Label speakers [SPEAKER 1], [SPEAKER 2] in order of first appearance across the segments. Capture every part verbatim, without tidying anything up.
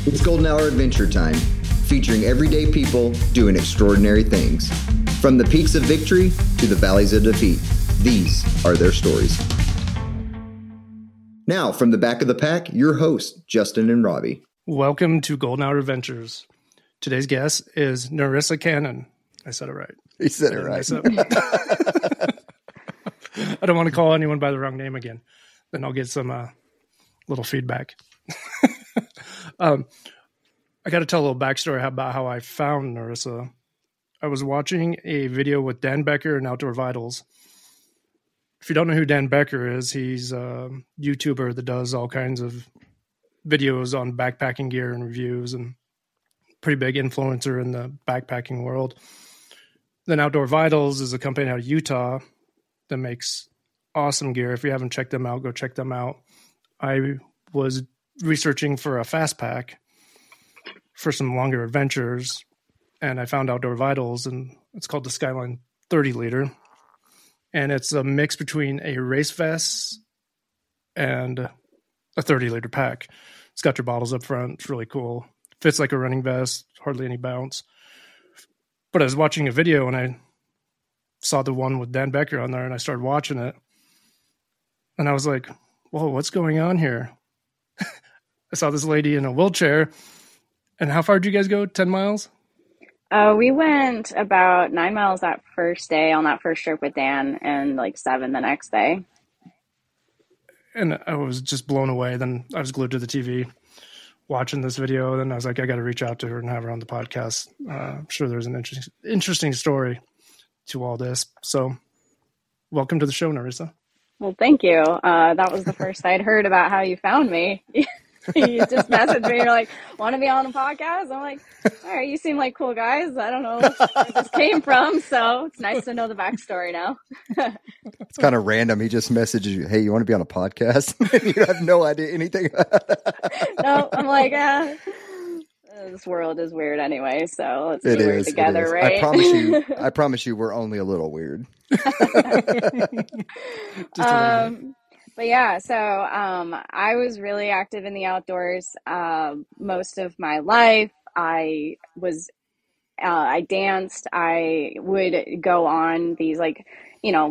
[SPEAKER 1] It's Golden Hour Adventure Time, featuring everyday people doing extraordinary things. From the peaks of victory to the valleys of defeat, these are their stories. Now, from the back of the pack, your hosts, Justin and Robbie.
[SPEAKER 2] Welcome to Golden Hour Adventures. Today's guest is Narissa Cannon. I said it right.
[SPEAKER 3] You said it right.
[SPEAKER 2] I don't want to call anyone by the wrong name again. Then I'll get some uh, little feedback. um, I got to tell a little backstory about how I found Narissa. I was watching a video with Dan Becker and Outdoor Vitals. If you don't know who Dan Becker is, he's a YouTuber that does all kinds of videos on backpacking gear and reviews, and pretty big influencer in the backpacking world. Then Outdoor Vitals is a company out of Utah that makes awesome gear. If you haven't checked them out, go check them out. I was researching for a fast pack for some longer adventures, and I found Outdoor Vitals, and it's called the Skyline thirty liter. And it's a mix between a race vest and a thirty liter pack. It's got your bottles up front. It's really cool. Fits like a running vest, hardly any bounce. But I was watching a video and I saw the one with Dan Becker on there, and I started watching it. And I was like, whoa, what's going on here? I saw this lady in a wheelchair. And how far did you guys go? ten miles?
[SPEAKER 4] Uh, we went about nine miles that first day on that first trip with Dan, and like seven the next day.
[SPEAKER 2] And I was just blown away. Then I was glued to the T V watching this video. Then I was like, I got to reach out to her and have her on the podcast. Uh, I'm sure there's an interesting, interesting story to all this. So welcome to the show, Narissa.
[SPEAKER 4] Well, thank you. Uh, that was the first I'd heard about how you found me. You just messaged me. You're like, want to be on a podcast? I'm like, all right, you seem like cool guys. I don't know where this came from. So it's nice to know the backstory now.
[SPEAKER 3] It's kind of random. He just messages you, hey, you want to be on a podcast? You have no idea anything.
[SPEAKER 4] No, I'm like, uh, this world is weird anyway. So let's
[SPEAKER 3] it
[SPEAKER 4] do it
[SPEAKER 3] is,
[SPEAKER 4] together,
[SPEAKER 3] it is.
[SPEAKER 4] right?
[SPEAKER 3] I promise you, I promise you we're only a little weird.
[SPEAKER 4] um, But yeah, so um, I was really active in the outdoors uh, most of my life. I was, uh, I danced. I would go on these like, you know,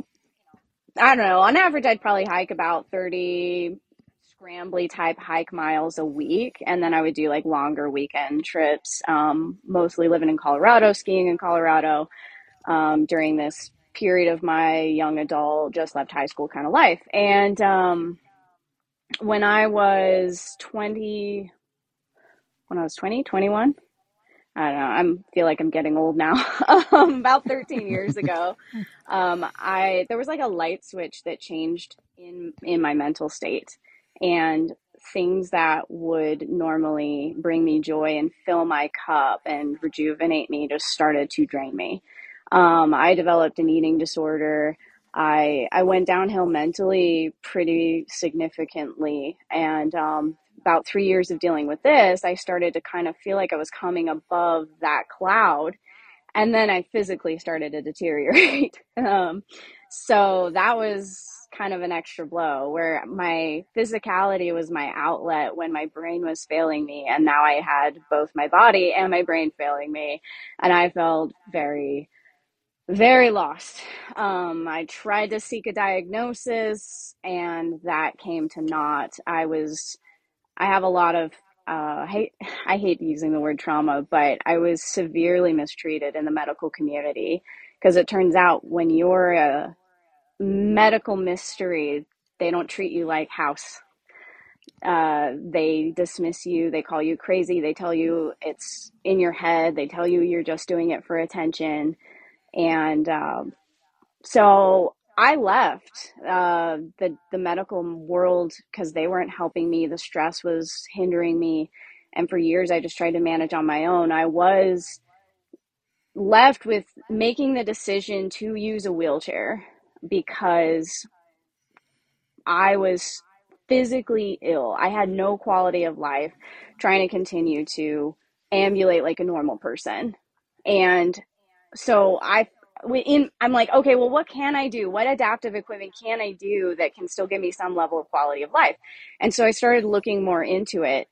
[SPEAKER 4] I don't know. On average, I'd probably hike about thirty scrambly type hike miles a week. And then I would do like longer weekend trips, um, mostly living in Colorado, skiing in Colorado um, during this period of my young adult, just left high school kind of life. And um, when I was twenty, when I was twenty, twenty-one, I don't know, I feel like I'm getting old now. um, about thirteen years ago, um, I there was like a light switch that changed in in my mental state, and things that would normally bring me joy and fill my cup and rejuvenate me just started to drain me. Um, I developed an eating disorder. I I went downhill mentally pretty significantly. And um, about three years of dealing with this, I started to kind of feel like I was coming above that cloud. And then I physically started to deteriorate. um, so that was kind of an extra blow, where my physicality was my outlet when my brain was failing me. And now I had both my body and my brain failing me. And I felt very Very lost. Um, I tried to seek a diagnosis, and that came to naught. I was, I have a lot of, uh, hate, I hate using the word trauma, but I was severely mistreated in the medical community, because it turns out when you're a medical mystery, they don't treat you like house. Uh, they dismiss you. They call you crazy. They tell you it's in your head. They tell you you're just doing it for attention. And um, so I left uh, the, the medical world because they weren't helping me. The stress was hindering me. And for years, I just tried to manage on my own. I was left with making the decision to use a wheelchair because I was physically ill. I had no quality of life, trying to continue to ambulate like a normal person. And so I, in, I'm like, okay, well, what can I do? What adaptive equipment can I do that can still give me some level of quality of life? And so I started looking more into it.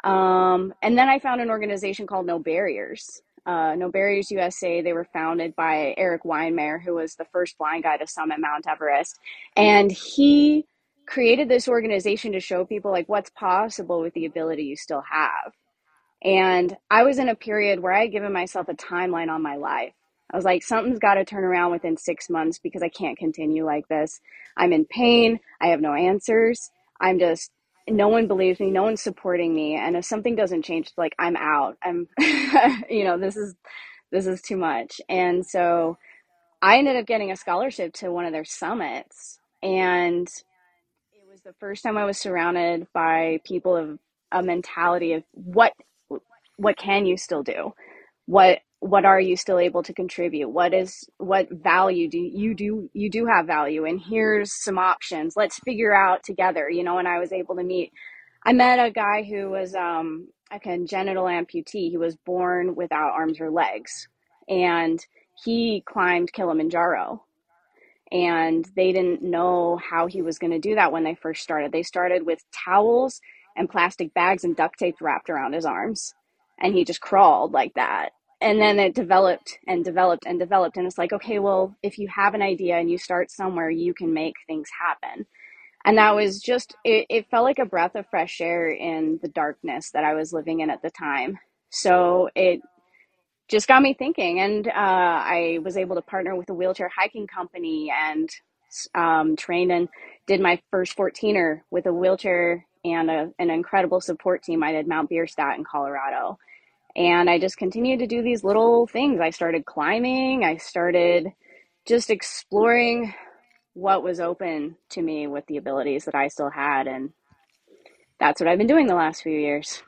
[SPEAKER 4] Um, and then I found an organization called No Barriers. Uh, No Barriers U S A. They were founded by Eric Weinmeier, who was the first blind guy to summit Mount Everest. And he created this organization to show people like what's possible with the ability you still have. And I was in a period where I had given myself a timeline on my life. I was like, something's got to turn around within six months because I can't continue like this. I'm in pain. I have no answers. I'm just, no one believes me. No one's supporting me. And if something doesn't change, like I'm out. I'm, you know, this is, this is too much. And so I ended up getting a scholarship to one of their summits. And it was the first time I was surrounded by people of a mentality of what, what can you still do? What, what are you still able to contribute? What is, what value do you do? You do have value, and here's some options. Let's figure out together, you know, and I was able to meet, I met a guy who was um, a congenital amputee. He was born without arms or legs, and he climbed Kilimanjaro. And they didn't know how he was going to do that when they first started. They started with towels and plastic bags and duct tape wrapped around his arms. And he just crawled like that. And then it developed and developed and developed. And it's like, okay, well, if you have an idea and you start somewhere, you can make things happen. And that was just, it, it felt like a breath of fresh air in the darkness that I was living in at the time. So it just got me thinking. And uh, I was able to partner with a wheelchair hiking company and um, trained and did my first fourteener with a wheelchair and a, an incredible support team. I did Mount Bierstadt in Colorado. And I just continued to do these little things. I started climbing. I started just exploring what was open to me with the abilities that I still had. And that's what I've been doing the last few years.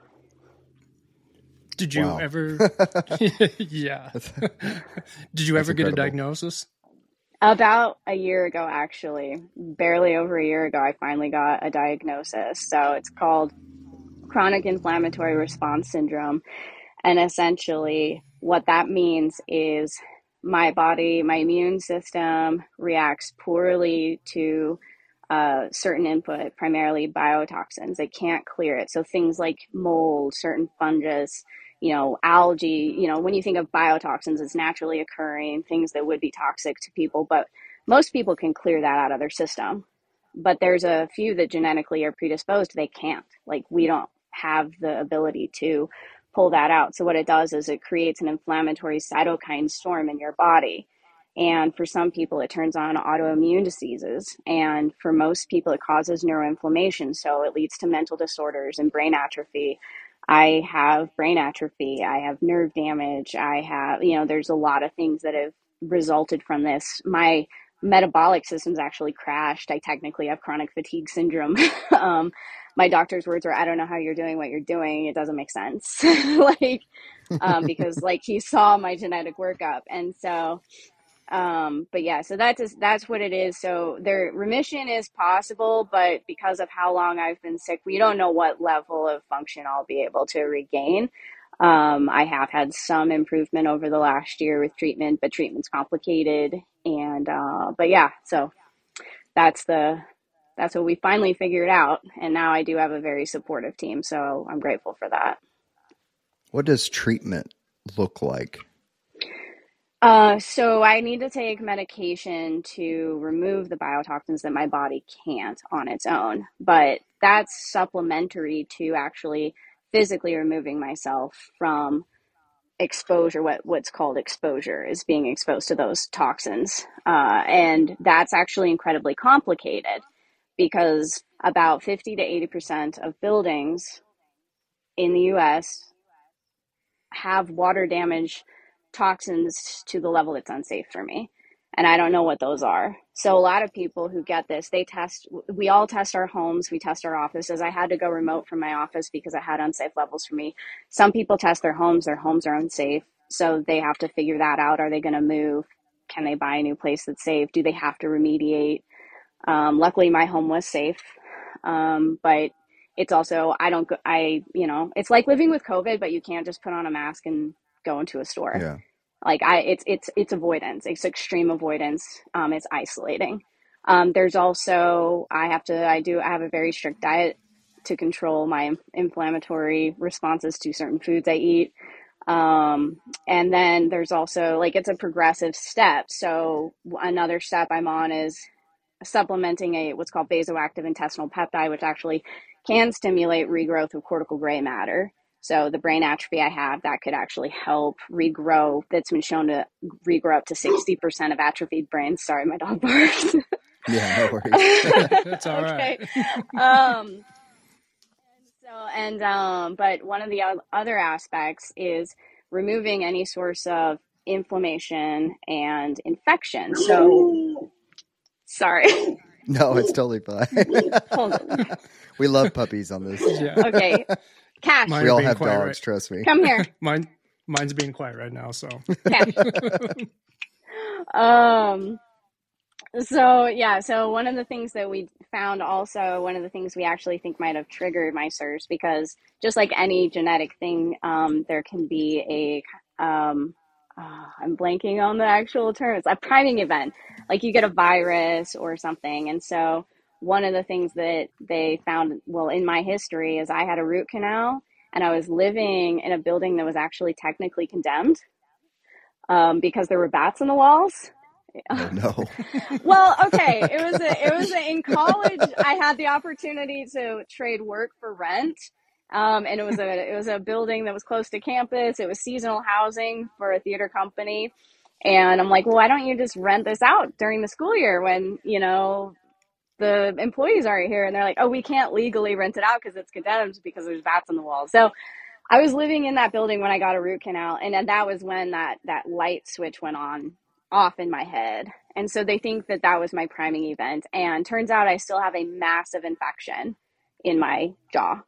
[SPEAKER 2] Did you
[SPEAKER 3] Wow.
[SPEAKER 2] ever, yeah. Did you ever
[SPEAKER 3] That's
[SPEAKER 2] get a
[SPEAKER 3] incredible.
[SPEAKER 2] diagnosis?
[SPEAKER 4] About a year ago, actually, barely over a year ago, I finally got a diagnosis. So it's called chronic inflammatory response syndrome. And essentially what that means is my body, my immune system reacts poorly to uh, certain input, primarily biotoxins. It can't clear it. So things like mold, certain fungus, you know, algae, you know, when you think of biotoxins, it's naturally occurring, things that would be toxic to people, but most people can clear that out of their system. But there's a few that genetically are predisposed, they can't. Like we don't have the ability to pull that out. So what it does is it creates an inflammatory cytokine storm in your body. And for some people, it turns on autoimmune diseases. And for most people, it causes neuroinflammation. So it leads to mental disorders and brain atrophy. I have brain atrophy. I have nerve damage. I have, you know, there's a lot of things that have resulted from this. My metabolic system's actually crashed. I technically have chronic fatigue syndrome. um, my doctor's words were, I don't know how you're doing what you're doing. It doesn't make sense. like, um, because like he saw my genetic workup. And so, um, but yeah, so that's, that's what it is. So their remission is possible, but because of how long I've been sick, we don't know what level of function I'll be able to regain. Um, I have had some improvement over the last year with treatment, but treatment's complicated. And, uh, but yeah, so that's the, that's what we finally figured out. And now I do have a very supportive team. So I'm grateful for that.
[SPEAKER 3] What does treatment look like?
[SPEAKER 4] Uh, so I need to take medication to remove the biotoxins that my body can't on its own, but that's supplementary to actually physically removing myself from exposure. What what's called exposure is being exposed to those toxins. Uh, and that's actually incredibly complicated because about fifty to eighty percent of buildings in the U S have water damage toxins to the level it's unsafe for me. And I don't know what those are. So a lot of people who get this, they test, we all test our homes, we test our offices. I had to go remote from my office because I had unsafe levels for me. Some people test their homes, their homes are unsafe. So they have to figure that out. Are they going to move? Can they buy a new place that's safe? Do they have to remediate? Um, luckily my home was safe. Um, but it's also, I don't, I, you know, it's like living with COVID, but you can't just put on a mask and go into a store.
[SPEAKER 3] Yeah.
[SPEAKER 4] Like I, it's, it's, it's avoidance. It's extreme avoidance. Um, it's isolating. Um, there's also, I have to, I do, I have a very strict diet to control my inflammatory responses to certain foods I eat. Um, and then there's also like, it's a progressive step. So another step I'm on is supplementing a what's called vasoactive intestinal peptide, which actually can stimulate regrowth of cortical gray matter. So the brain atrophy I have, that could actually help regrow. That's been shown to regrow up to sixty percent of atrophied brains. Sorry, my dog barks.
[SPEAKER 3] Yeah, no worries.
[SPEAKER 2] That's all right.
[SPEAKER 4] um, so, and, um, but one of the other aspects is removing any source of inflammation and infection. So, sorry.
[SPEAKER 3] No, it's totally fine.
[SPEAKER 4] Hold on.
[SPEAKER 3] We love puppies on this.
[SPEAKER 2] Yeah.
[SPEAKER 4] Okay. Cash.
[SPEAKER 2] Mine
[SPEAKER 3] We
[SPEAKER 2] are
[SPEAKER 3] all
[SPEAKER 2] being
[SPEAKER 3] have
[SPEAKER 2] quiet,
[SPEAKER 3] dogs,
[SPEAKER 2] right?
[SPEAKER 3] trust me.
[SPEAKER 4] Come here.
[SPEAKER 2] Mine, mine's being quiet right now. So,
[SPEAKER 4] Cash. um, so yeah, so one of the things that we found also, one of the things we actually think might have triggered my S I R S, because just like any genetic thing, um, there can be a, um, uh, I'm blanking on the actual terms, a priming event, like you get a virus or something. And so one of the things that they found, well, in my history is I had a root canal and I was living in a building that was actually technically condemned, um, because there were bats in the walls.
[SPEAKER 3] Oh, no.
[SPEAKER 4] Well, okay. It was a, it was a, in college. I had the opportunity to trade work for rent. Um, and it was a, it was a building that was close to campus. It was seasonal housing for a theater company. And I'm like, well, why don't you just rent this out during the school year when, you know, the employees aren't here? And they're like, oh, we can't legally rent it out because it's condemned because there's bats on the wall. So I was living in that building when I got a root canal. And then that was when that, that light switch went on off in my head. And so they think that that was my priming event. And turns out I still have a massive infection in my jaw.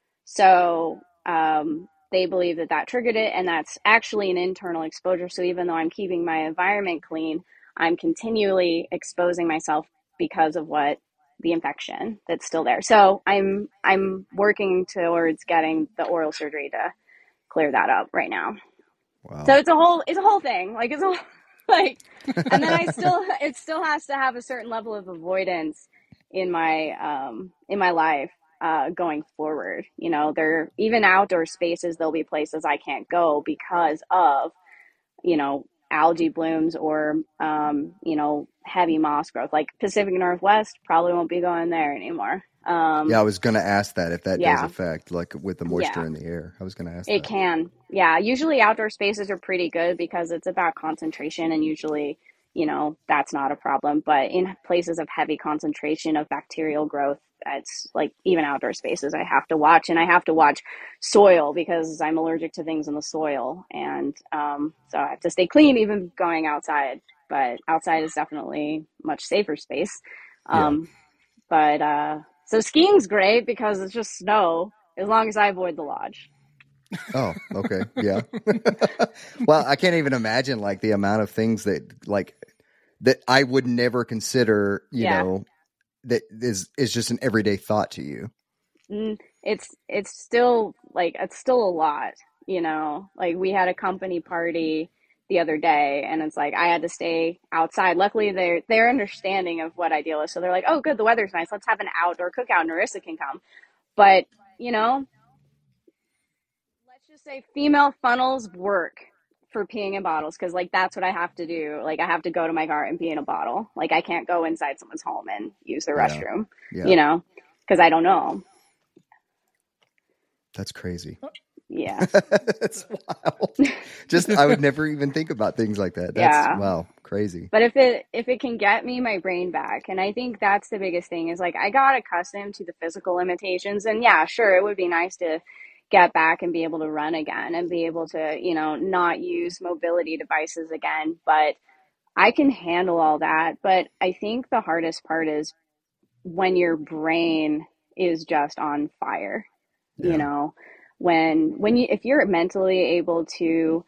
[SPEAKER 4] So um, they believe that that triggered it, and that's actually an internal exposure. So even though I'm keeping my environment clean, I'm continually exposing myself because of what the infection that's still there. So I'm I'm working towards getting the oral surgery to clear that up right now.
[SPEAKER 3] Wow.
[SPEAKER 4] So it's a whole it's a whole thing. Like it's a like, and then I still it still has to have a certain level of avoidance in my um in my life. Uh, going forward, you know, there even outdoor spaces, there'll be places I can't go because of, you know, algae blooms or, um, you know, heavy moss growth. Like Pacific Northwest, probably won't be going there anymore. Um,
[SPEAKER 3] yeah, I was going to ask that if that
[SPEAKER 4] yeah.
[SPEAKER 3] does affect, like with the moisture
[SPEAKER 4] Yeah.
[SPEAKER 3] in the air. I was going to ask
[SPEAKER 4] It
[SPEAKER 3] that.
[SPEAKER 4] can. Yeah. Usually outdoor spaces are pretty good because it's about concentration, and usually, you know, that's not a problem. But in places of heavy concentration of bacterial growth, it's like even outdoor spaces I have to watch, and I have to watch soil because I'm allergic to things in the soil. And um, so I have to stay clean even going outside, but outside is definitely much safer space. Um, yeah. But uh, so skiing's great because it's just snow as long as I avoid the lodge.
[SPEAKER 3] Oh, okay. Yeah. Well, I can't even imagine like the amount of things that like that I would never consider, you yeah. know, that is is just an everyday thought to you.
[SPEAKER 4] It's it's still like it's still a lot, you know. Like we had a company party the other day, and it's like I had to stay outside. Luckily, they're they're understanding of what I deal with, so they're like, "Oh, good, the weather's nice. Let's have an outdoor cookout, and Narissa can come." But you know, let's just say female funnels work for peeing in bottles because like that's what I have to do. Like I have to go to my car and pee in a bottle. Like I can't go inside someone's home and use the restroom, yeah. Yeah. you know, because I don't know.
[SPEAKER 3] That's crazy.
[SPEAKER 4] Yeah.
[SPEAKER 3] That's wild. Just I would never even think about things like that. That's yeah. wow, crazy.
[SPEAKER 4] But if it if it can get me my brain back, and I think that's the biggest thing is like I got accustomed to the physical limitations, and yeah, sure, it would be nice to get back and be able to run again and be able to, you know, not use mobility devices again. But I can handle all that. But I think the hardest part is when your brain is just on fire, yeah. you know, when, when you, if you're mentally able to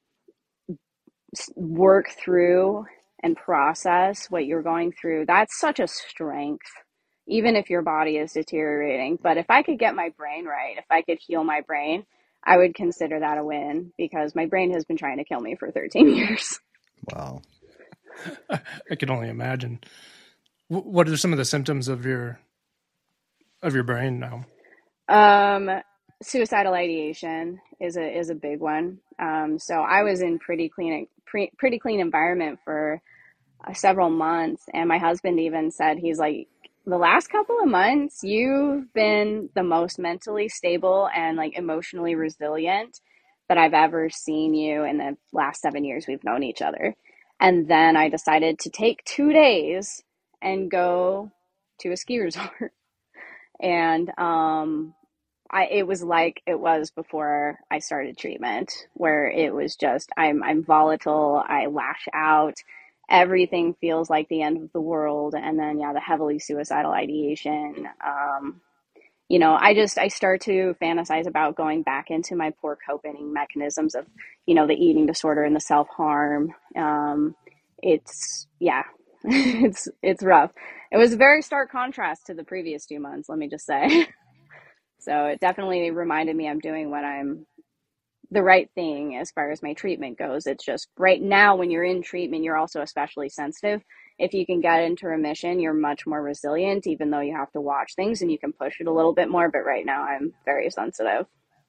[SPEAKER 4] work through and process what you're going through, that's such a strength. Even if your body is deteriorating. But if I could get my brain right, if I could heal my brain, I would consider that a win because my brain has been trying to kill me for thirteen years.
[SPEAKER 3] Wow.
[SPEAKER 2] I can only imagine. What are some of the symptoms of your of your brain now?
[SPEAKER 4] Um, suicidal ideation is a is a big one. Um, so I was in pretty clean pre, pretty clean environment for uh, several months, and my husband even said, he's like, the last couple of months you've been the most mentally stable and like emotionally resilient that I've ever seen you in the last seven years we've known each other. And then I decided to take two days and go to a ski resort. And um I it was like it was before I started treatment, where it was just I'm I'm volatile, I lash out, everything feels like the end of the world, and then yeah, the heavily suicidal ideation. Um, you know, I just I start to fantasize about going back into my poor coping mechanisms of, you know, the eating disorder and the self-harm. Um, it's yeah, it's it's rough. It was a very stark contrast to the previous two months, let me just say. So it definitely reminded me I'm doing what I'm the right thing as far as my treatment goes. It's just right now when you're in treatment, you're also especially sensitive. If you can get into remission, you're much more resilient, even though you have to watch things and you can push it a little bit more. But right now I'm very sensitive.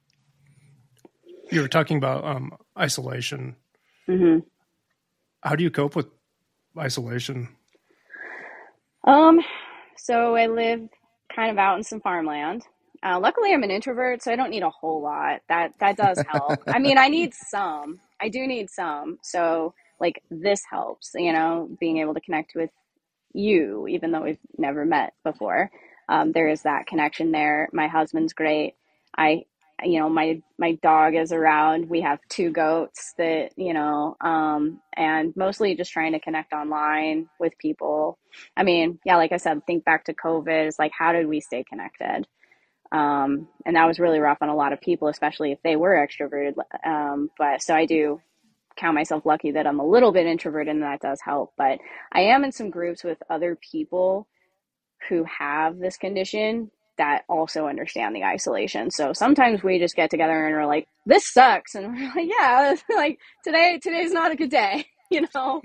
[SPEAKER 2] You were talking about um, isolation.
[SPEAKER 4] Mm-hmm.
[SPEAKER 2] How do you cope with isolation?
[SPEAKER 4] Um, so I live kind of out in some farmland. Uh, luckily, I'm an introvert, so I don't need a whole lot. That that does help. I mean, I need some. I do need some. So, like, this helps, you know, being able to connect with you, even though we've never met before. Um, there is that connection there. My husband's great. I, you know, my my dog is around. We have two goats that, you know, um, and mostly just trying to connect online with people. I mean, yeah, like I said, think back to COVID. It's like, how did we stay connected? Um, and that was really rough on a lot of people, especially if they were extroverted. Um, but so I do count myself lucky that I'm a little bit introverted, and that does help. But I am in some groups with other people who have this condition that also understand the isolation. So sometimes we just get together and we're like, this sucks. And we're like, yeah, like today, today's not a good day, you know?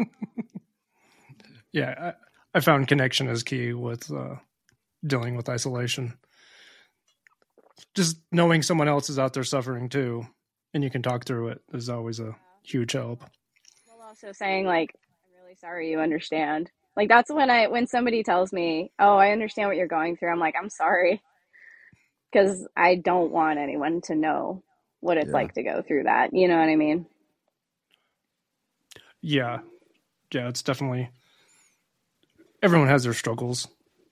[SPEAKER 2] Yeah. I, I found connection is key with uh, dealing with isolation. Just knowing someone else is out there suffering too, and you can talk through it is always a huge help.
[SPEAKER 4] Well, also saying like, I'm really sorry you understand. Like that's when I, when somebody tells me, oh, I understand what you're going through. I'm like, I'm sorry. Cause I don't want anyone to know what it's yeah. like to go through that. You know what I mean?
[SPEAKER 2] Yeah. Yeah. It's definitely, everyone has their struggles,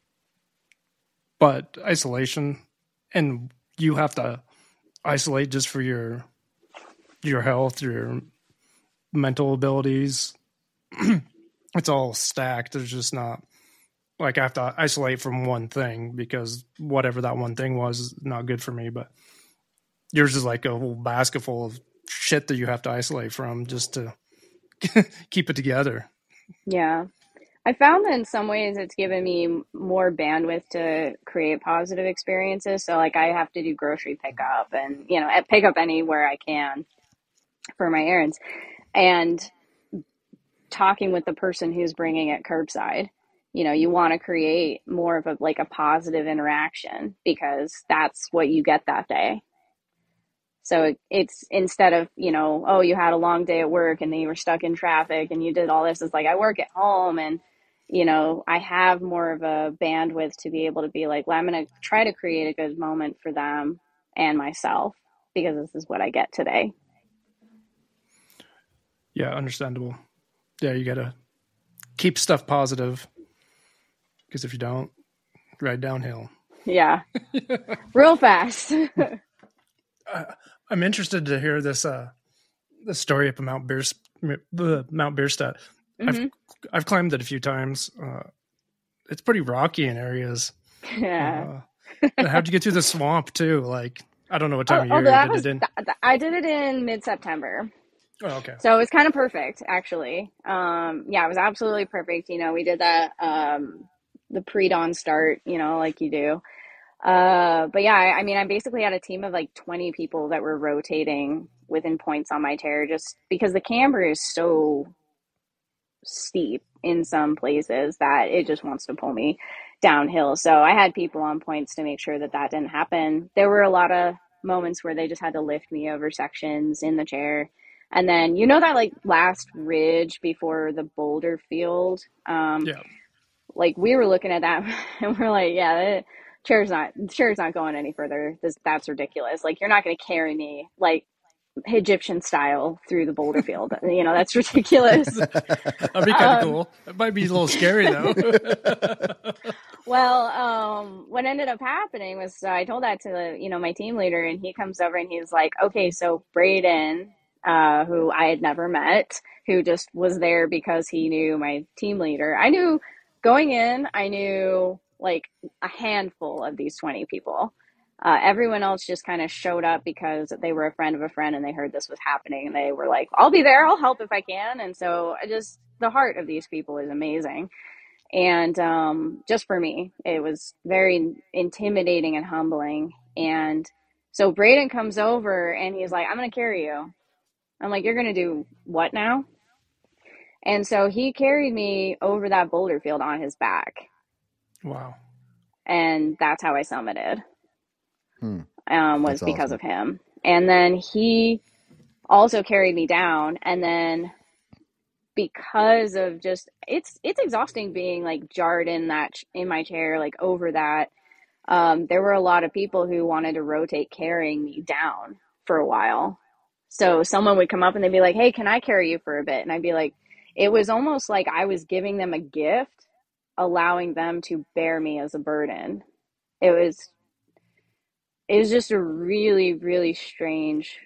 [SPEAKER 2] but isolation, and you have to isolate just for your your health, your mental abilities. It's all stacked. There's just not like I have to isolate from one thing because whatever that one thing was is not good for me. But yours is like a whole basket full of shit that you have to isolate from just to keep it together.
[SPEAKER 4] Yeah. I found that in some ways it's given me more bandwidth to create positive experiences. So like I have to do grocery pickup and, you know, pick up anywhere I can for my errands, and talking with the person who's bringing it curbside. You know, you want to create more of a, like a positive interaction because that's what you get that day. So it's instead of, you know, oh, you had a long day at work and then you were stuck in traffic and you did all this. It's like, I work at home and, you know, I have more of a bandwidth to be able to be like, well, I'm going to try to create a good moment for them and myself because this is what I get today.
[SPEAKER 2] Yeah, understandable. Yeah, you got to keep stuff positive because if you don't, ride downhill.
[SPEAKER 4] Yeah, real fast.
[SPEAKER 2] uh, I'm interested to hear this uh, the story up at Mount Beer, uh, Mount Bierstadt. Mm-hmm. I've I've climbed it a few times. Uh, it's pretty rocky in areas.
[SPEAKER 4] Yeah.
[SPEAKER 2] Uh, how'd you get through the swamp too? Like I don't know what time
[SPEAKER 4] oh,
[SPEAKER 2] of year
[SPEAKER 4] oh,
[SPEAKER 2] you did
[SPEAKER 4] was,
[SPEAKER 2] it in.
[SPEAKER 4] Th- I did it in mid-September.
[SPEAKER 2] Oh, okay.
[SPEAKER 4] So it was kind of perfect, actually. Um, yeah, it was absolutely perfect. You know, we did that um, the pre-dawn start. You know, like you do. Uh, but yeah, I, I mean, I basically had a team of like twenty people that were rotating within points on my tear just because the camber is so steep in some places that it just wants to pull me downhill. So I had people on points to make sure that that didn't happen. There were a lot of moments where they just had to lift me over sections in the chair. And then, you know, that like last ridge before the boulder field, um,
[SPEAKER 2] Yeah.
[SPEAKER 4] like we were looking at that and we're like, yeah, the chair's not, the chair's not going any further. This, that's ridiculous. Like, you're not going to carry me like Egyptian style through the boulder field. You know, that's ridiculous.
[SPEAKER 2] That'd be kind of um, cool. It might be a little scary though.
[SPEAKER 4] Well, um, what ended up happening was uh, I told that to the, you know, my team leader, and he comes over and he's like, okay, so Braden, uh, who I had never met, who just was there because he knew my team leader. I knew going in, I knew like a handful of these twenty people. Uh, everyone else just kind of showed up because they were a friend of a friend and they heard this was happening and they were like, I'll be there. I'll help if I can. And so I just, the heart of these people is amazing. And um, just for me, it was very intimidating and humbling. And so Braden comes over and he's like, I'm going to carry you. I'm like, you're going to do what now? And so he carried me over that boulder field on his back.
[SPEAKER 2] Wow.
[SPEAKER 4] And that's how I summited.
[SPEAKER 3] Hmm.
[SPEAKER 4] Um, was
[SPEAKER 3] That's
[SPEAKER 4] because
[SPEAKER 3] awesome.
[SPEAKER 4] of him. And then he also carried me down. And then because of just, it's, it's exhausting being like jarred in that, in my chair, like over that. Um, there were a lot of people who wanted to rotate carrying me down for a while. So someone would come up and they'd be like, hey, can I carry you for a bit? And I'd be like, it was almost like I was giving them a gift, allowing them to bear me as a burden. It was, it was just a really, really strange,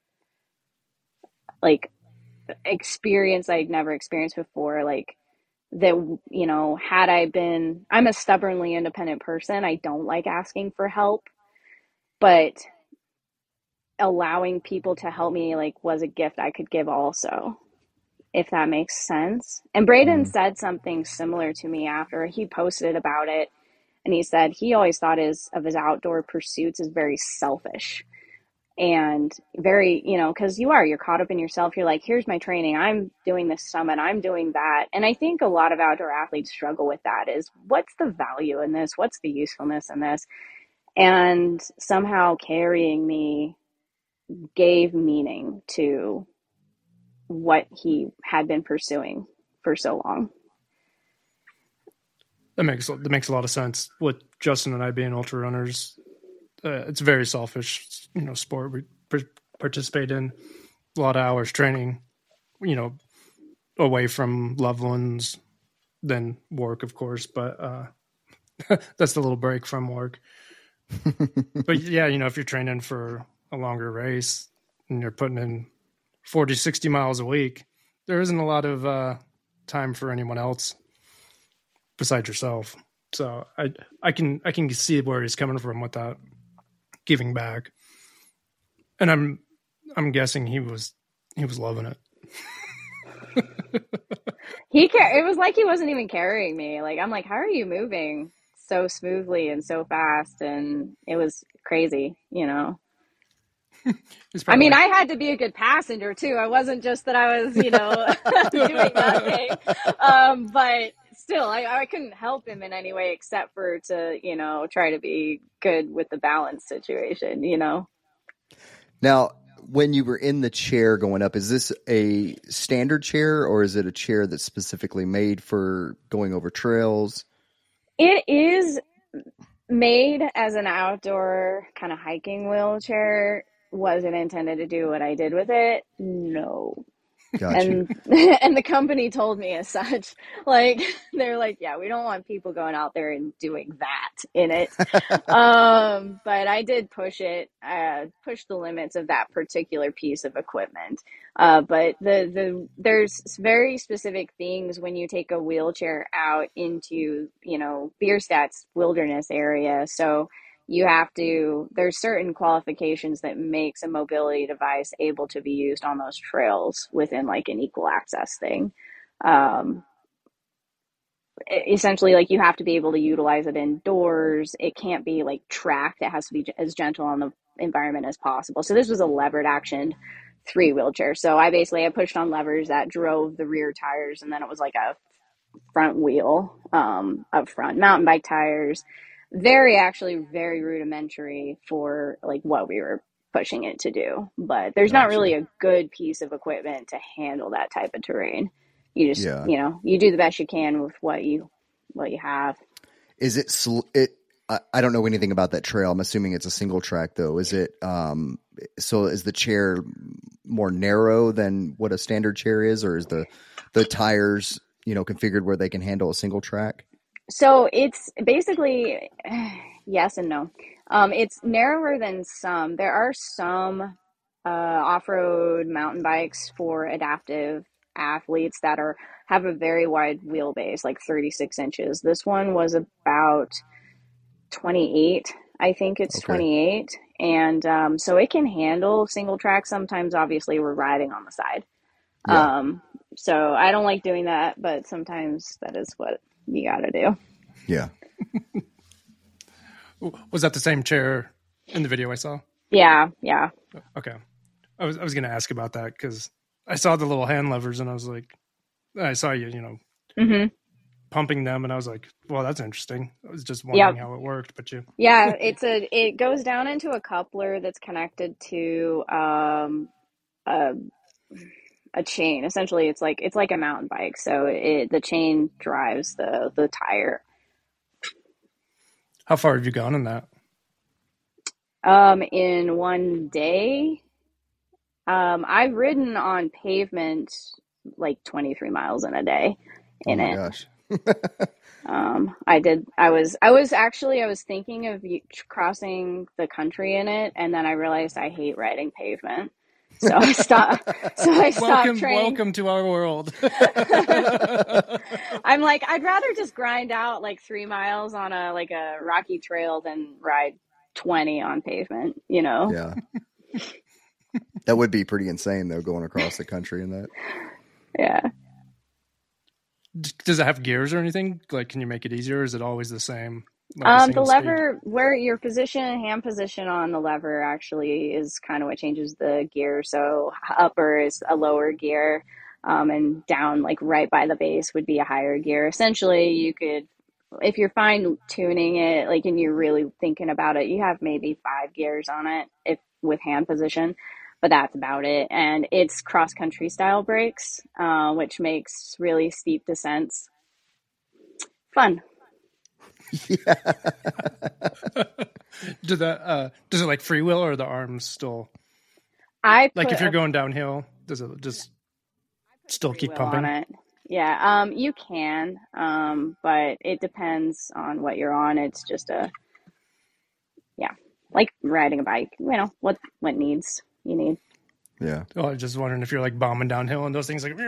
[SPEAKER 4] like, experience I'd never experienced before. Like, that, you know, had I been, I'm a stubbornly independent person. I don't like asking for help, but allowing people to help me, like, was a gift I could give also, if that makes sense. And Braden
[SPEAKER 3] Mhm.
[SPEAKER 4] said something similar to me after he posted about it. And he said he always thought his, of his outdoor pursuits as very selfish and very, you know, because you are, you're caught up in yourself. You're like, here's my training. I'm doing this summit. I'm doing that. And I think a lot of outdoor athletes struggle with that is what's the value in this? What's the usefulness in this? And somehow carrying me gave meaning to what he had been pursuing for so long.
[SPEAKER 2] That makes that makes a lot of sense. With Justin and I being ultra runners, uh, it's a very selfish, you know, sport. We p- participate in a lot of hours training, you know, away from loved ones, then work, of course. But uh, that's the little break from work. But yeah, you know, if you're training for a longer race and you're putting in forty, sixty miles a week, there isn't a lot of uh, time for anyone else besides yourself. So I I can I can see where he's coming from with that giving back. And I'm I'm guessing he was he was loving it.
[SPEAKER 4] He car- it was like he wasn't even carrying me. Like, I'm like, how are you moving so smoothly and so fast? And it was crazy, you know. I mean, like, I had to be a good passenger too. I wasn't just that I was, you know, doing nothing. Um, but still, I, I couldn't help him in any way except for to, you know, try to be good with the balance situation, you know.
[SPEAKER 3] Now, when you were in the chair going up, is this a standard chair or is it a chair that's specifically made for going over trails?
[SPEAKER 4] It is made as an outdoor kind of hiking wheelchair. Was it intended to do what I did with it? No.
[SPEAKER 3] Gotcha.
[SPEAKER 4] And and the company told me as such. Like, they're like, yeah, we don't want people going out there and doing that in it. um, but I did push it, uh, push the limits of that particular piece of equipment. Uh, but the the there's very specific things when you take a wheelchair out into, you know, Bierstadt's wilderness area. So you have to, there's certain qualifications that makes a mobility device able to be used on those trails within like an equal access thing. Um, essentially, like, you have to be able to utilize it indoors. It can't be like tracked. It has to be as gentle on the environment as possible. So this was a levered action three wheelchair. So I basically I pushed on levers that drove the rear tires, and then it was like a front wheel um, up front, mountain bike tires. Very actually very rudimentary for like what we were pushing it to do. But there's
[SPEAKER 3] Gotcha.
[SPEAKER 4] not really a good piece of equipment to handle that type of terrain. You just
[SPEAKER 3] Yeah.
[SPEAKER 4] you know you do the best you can with what you what you have.
[SPEAKER 3] Is it sl- it? I, I don't know anything about that trail. I'm assuming it's a single track though. Is it? Um, so is the chair more narrow than what a standard chair is, or is the the tires you know configured where they can handle a single track?
[SPEAKER 4] So it's basically yes and no. Um, it's narrower than some. There are some uh, off-road mountain bikes for adaptive athletes that are have a very wide wheelbase, like thirty-six inches. This one was about twenty-eight. I think it's
[SPEAKER 3] Okay.
[SPEAKER 4] twenty-eight. And um, so it can handle single track. Sometimes, obviously, we're riding on the side.
[SPEAKER 3] Yeah.
[SPEAKER 4] Um, so I don't like doing that, but sometimes that is what you got to do.
[SPEAKER 3] Yeah.
[SPEAKER 2] Was that the same chair in the video I saw?
[SPEAKER 4] Yeah, yeah.
[SPEAKER 2] Okay. I was I was going to ask about that because I saw the little hand levers and I was like, I saw you, you know,
[SPEAKER 4] Mm-hmm.
[SPEAKER 2] pumping them, and I was like, well, that's interesting. I was just wondering
[SPEAKER 4] Yep.
[SPEAKER 2] how it worked, but you.
[SPEAKER 4] Yeah, it's a it goes down into a coupler that's connected to um a a chain. Essentially, it's like it's like a mountain bike. So it the chain drives the the tire.
[SPEAKER 2] How far have you gone in that?
[SPEAKER 4] Um, in one day, um, I've ridden on pavement like twenty-three miles in a day
[SPEAKER 3] Oh
[SPEAKER 4] in
[SPEAKER 3] my
[SPEAKER 4] it.
[SPEAKER 3] gosh.
[SPEAKER 4] Um, I did. I was. I was actually. I was thinking of y- crossing the country in it, and then I realized I hate riding pavement, so I stopped. So I stopped
[SPEAKER 2] Welcome,
[SPEAKER 4] training.
[SPEAKER 2] welcome to our world.
[SPEAKER 4] I'm like, I'd rather just grind out like three miles on a like a rocky trail than ride twenty on pavement. You know?
[SPEAKER 3] Yeah. That would be pretty insane though, going across the country in that.
[SPEAKER 4] Yeah.
[SPEAKER 2] Does it have gears or anything? Like, can you make it easier? Or is it always the same? Like a
[SPEAKER 4] Um, the
[SPEAKER 2] single
[SPEAKER 4] lever, where your position, hand position on the lever actually is kind of what changes the gear. So upper is a lower gear, um, and down, like right by the base, would be a higher gear. Essentially, you could, if you're fine tuning it, like, and you're really thinking about it, you have maybe five gears on it if with hand position, but that's about it. And it's cross country style brakes, uh, which makes really steep descents fun.
[SPEAKER 3] Yeah.
[SPEAKER 2] Does that uh, does it like freewheel or are the arms still
[SPEAKER 4] I
[SPEAKER 2] like
[SPEAKER 4] put
[SPEAKER 2] if you're
[SPEAKER 4] a
[SPEAKER 2] going downhill? Does it just still keep
[SPEAKER 4] free will
[SPEAKER 2] pumping?
[SPEAKER 4] on it. Yeah, um, you can, um, but it depends on what you're on. It's just a, yeah, like riding a bike. You know what what needs you need.
[SPEAKER 3] Yeah.
[SPEAKER 2] Oh, I was just wondering if you're like bombing downhill and those things like.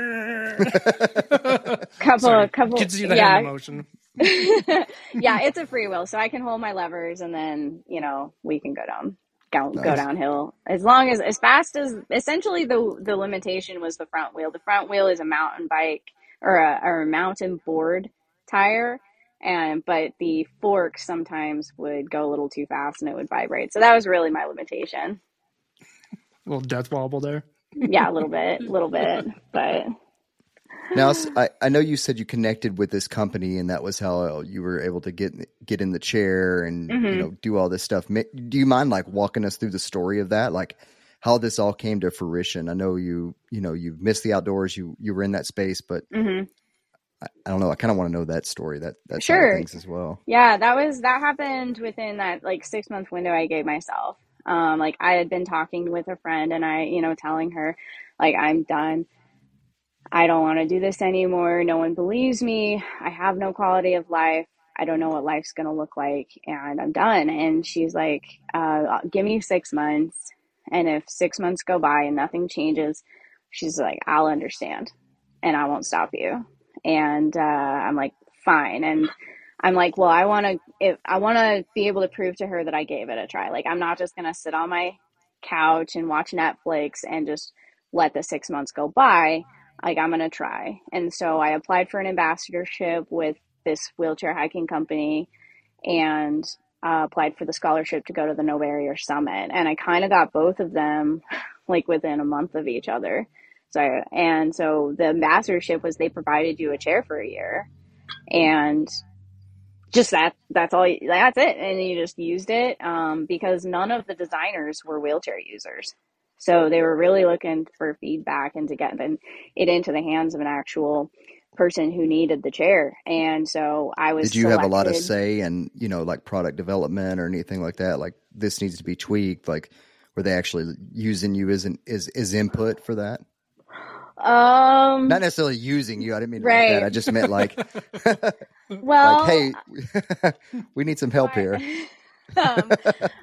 [SPEAKER 4] Couple,
[SPEAKER 2] Sorry,
[SPEAKER 4] couple,
[SPEAKER 2] you can see the
[SPEAKER 4] yeah,
[SPEAKER 2] hand motion.
[SPEAKER 4] yeah. It's a free will, so I can hold my levers, and then you know we can go down, go, go
[SPEAKER 3] Nice.
[SPEAKER 4] downhill as long as as fast as. Essentially, the the limitation was the front wheel. The front wheel is a mountain bike or a or a mountain board tire, and but the forks sometimes would go a little too fast and it would vibrate. So that was really my limitation.
[SPEAKER 2] A little death wobble there.
[SPEAKER 4] Yeah, a little bit, a little bit, but
[SPEAKER 3] Now, s- I, I know you said you connected with this company, and that was how you were able to get get in the chair and
[SPEAKER 4] Mhm.
[SPEAKER 3] you know do all this stuff. Ma- Do you mind like walking us through the story of that, like how this all came to fruition? I know you you know you've missed the outdoors, you you were in that space, but
[SPEAKER 4] mhm.
[SPEAKER 3] I, I don't know. I kind of want to know that story, that that side
[SPEAKER 4] Sure.
[SPEAKER 3] of things as well.
[SPEAKER 4] Yeah, that was that happened within that like six month window I gave myself. Um, like I had been talking with a friend and I, you know, telling her like I'm done. I don't want to do this anymore. No one believes me. I have no quality of life. I don't know what life's going to look like and I'm done. And she's like, uh, give me six months. And if six months go by and nothing changes, she's like, I'll understand and I won't stop you. And uh, I'm like, fine. And I'm like, well, I want to, if I want to be able to prove to her that I gave it a try. Like, I'm not just going to sit on my couch and watch Netflix and just let the six months go by. Like, I'm going to try. And so I applied for an ambassadorship with this wheelchair hiking company. And uh, applied for the scholarship to go to the No Barrier Summit. And I kind of got both of them like within a month of each other. So, and so the ambassadorship was they provided you a chair for a year, and just that, that's all, that's it. And you just used it, um, because none of the designers were wheelchair users. So they were really looking for feedback and to get it into the hands of an actual person who needed the chair. And so I was
[SPEAKER 3] Did you
[SPEAKER 4] selected.
[SPEAKER 3] have a lot of say in, you know, like product development or anything like that? Like this needs to be tweaked. Like were they actually using you as an, as, as input for that?
[SPEAKER 4] Um,
[SPEAKER 3] Not necessarily using you. I didn't mean
[SPEAKER 4] right.
[SPEAKER 3] like that. I just meant like,
[SPEAKER 4] well,
[SPEAKER 3] like, hey, we need some help here.
[SPEAKER 4] um,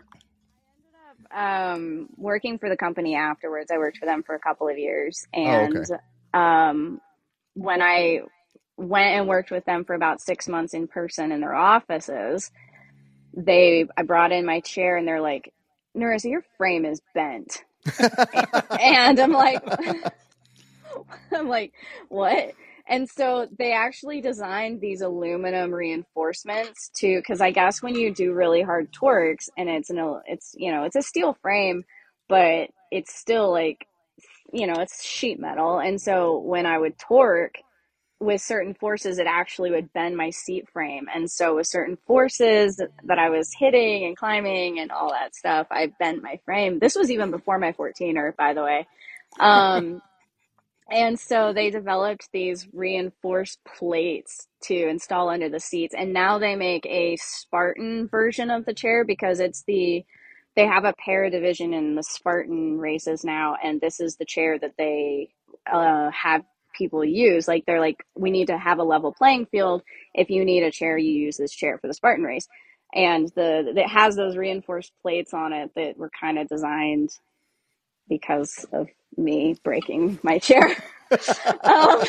[SPEAKER 4] um, working for the company afterwards. I worked for them for a couple of years, and
[SPEAKER 3] oh, okay.
[SPEAKER 4] um, when I went and worked with them for about six months in person in their offices, they I brought in my chair, and they're like, "Nerissa, your frame is bent," and, and I'm like, I'm like, what? And so they actually designed these aluminum reinforcements to, because I guess when you do really hard torques and it's an, it's, you know, it's a steel frame, but it's still like, you know, it's sheet metal. And so when I would torque with certain forces, it actually would bend my seat frame. And so with certain forces that I was hitting and climbing and all that stuff, I bent my frame. This was even before my fourteener, by the way. Um, And so they developed these reinforced plates to install under the seats. And now they make a Spartan version of the chair because it's the, they have a para division in the Spartan races now. And this is the chair that they uh, have people use. Like they're like, we need to have a level playing field. If you need a chair, you use this chair for the Spartan race. And the, it has those reinforced plates on it that were kind of designed because of me breaking my chair. um,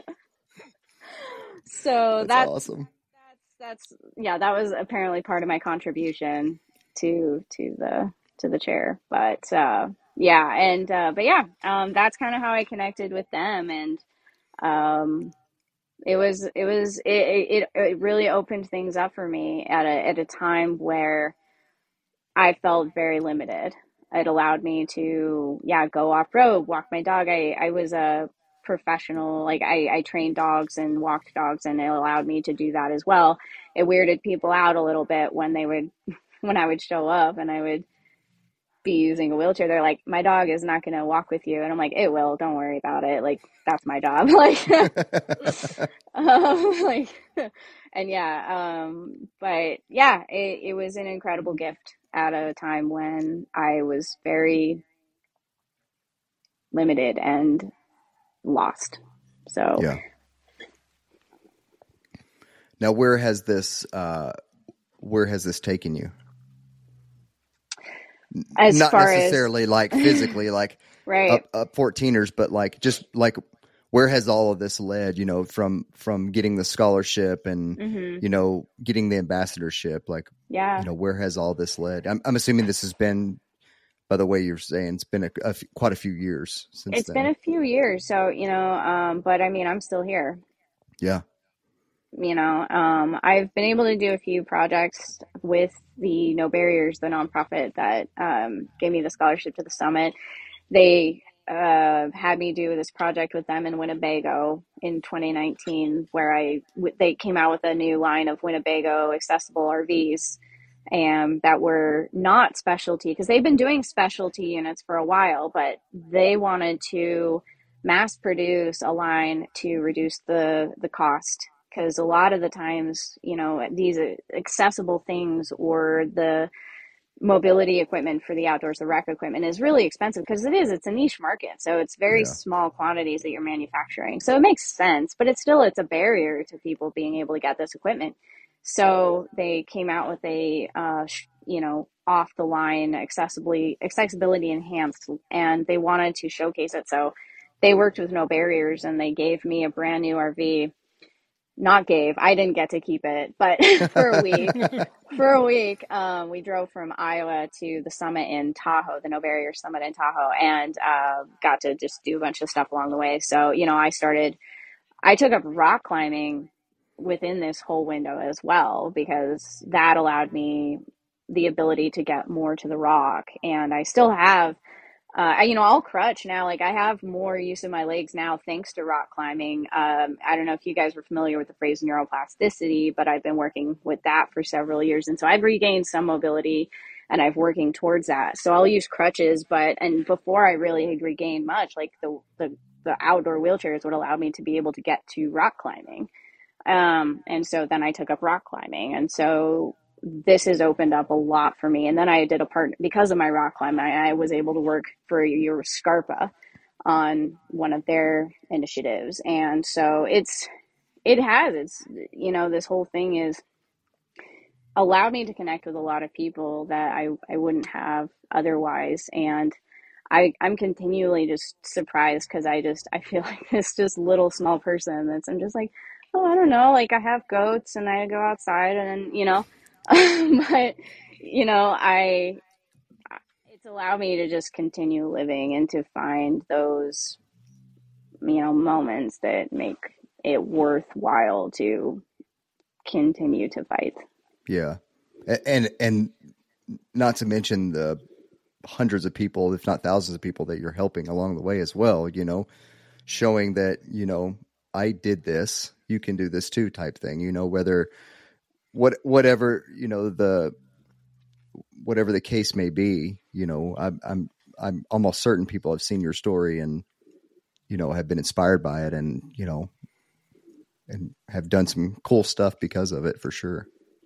[SPEAKER 4] so
[SPEAKER 3] that's,
[SPEAKER 4] that's
[SPEAKER 3] awesome.
[SPEAKER 4] That's, that's, yeah, that was apparently part of my contribution to, to the, to the chair, but, uh, yeah. And, uh, but yeah, um, that's kind of how I connected with them. And, um, it was, it was, it, it, it really opened things up for me at a, at a time where I felt very limited. It allowed me to, yeah, go off road, walk my dog. I, I was a professional, like I, I trained dogs and walked dogs, and it allowed me to do that as well. It weirded people out a little bit when they would, when I would show up and I would be using a wheelchair. They're like, my dog is not going to walk with you. And I'm like, it will, don't worry about it. Like, that's my job. Like, um, like, and yeah, um, but yeah, it, it was an incredible gift at a time when I was very limited and lost. So
[SPEAKER 3] yeah. Now, where has this uh, where has this taken you?
[SPEAKER 4] As
[SPEAKER 3] Not
[SPEAKER 4] far
[SPEAKER 3] necessarily
[SPEAKER 4] as...
[SPEAKER 3] like physically, like
[SPEAKER 4] right.
[SPEAKER 3] up, up fourteeners, but like just like where has all of this led? You know, from from getting the scholarship and
[SPEAKER 4] mm-hmm.
[SPEAKER 3] you know getting the ambassadorship. Like,
[SPEAKER 4] yeah,
[SPEAKER 3] you know, where has all this led? I'm, I'm assuming this has been, by the way you're saying, it's been a, a f- quite a few years since.
[SPEAKER 4] It's
[SPEAKER 3] then.
[SPEAKER 4] been a few years, so you know, um, but I mean, I'm still here.
[SPEAKER 3] Yeah.
[SPEAKER 4] You know, um, I've been able to do a few projects with the No Barriers, the nonprofit that um, gave me the scholarship to the summit. They uh, had me do this project with them in Winnebago in twenty nineteen, where I w- they came out with a new line of Winnebago accessible R Vs, and that were not specialty, because they've been doing specialty units for a while, but they wanted to mass produce a line to reduce the the cost. Because a lot of the times, you know, these accessible things or the mobility equipment for the outdoors, the rec equipment is really expensive because it is, it's a niche market. So it's very
[SPEAKER 3] Yeah.
[SPEAKER 4] small quantities that you're manufacturing. So it makes sense, but it's still, it's a barrier to people being able to get this equipment. So they came out with a, uh, you know, off the line accessibly accessibility enhanced, and they wanted to showcase it. So they worked with No Barriers, and they gave me a brand new R V. Not gave, I didn't get to keep it, but for a week, for a week, um, we drove from Iowa to the summit in Tahoe, the No Barrier Summit in Tahoe, and uh, got to just do a bunch of stuff along the way. So, you know, I started, I took up rock climbing within this whole window as well, because that allowed me the ability to get more to the rock. And I still have, uh, I, you know, I'll crutch now. Like I have more use of my legs now thanks to rock climbing. Um, I don't know if you guys were familiar with the phrase neuroplasticity, but I've been working with that for several years. And so I've regained some mobility and I've working towards that. So I'll use crutches, but, and before I really had regained much, like the, the, the outdoor wheelchairs would allow me to be able to get to rock climbing. Um, and so then I took up rock climbing. And so this has opened up a lot for me. And then I did a part, because of my rock climbing, I, I was able to work for a year with Scarpa on one of their initiatives. And so it's, it has, it's, you know, this whole thing is allowed me to connect with a lot of people that I, I wouldn't have otherwise. And I, I'm continually just surprised because I just, I feel like this just little small person that's, I'm just like, oh, I don't know, like I have goats and I go outside and, you know, but, you know, I, it's allowed me to just continue living and to find those, you know, moments that make it worthwhile to continue to fight.
[SPEAKER 3] Yeah. And, and not to mention the hundreds of people, if not thousands of people that you're helping along the way as well, you know, showing that, you know, I did this, you can do this too type thing, you know, whether what, whatever, you know, the, whatever the case may be, you know, I'm, I'm, I'm almost certain people have seen your story and, you know, have been inspired by it and, you know, and have done some cool stuff because of it for sure.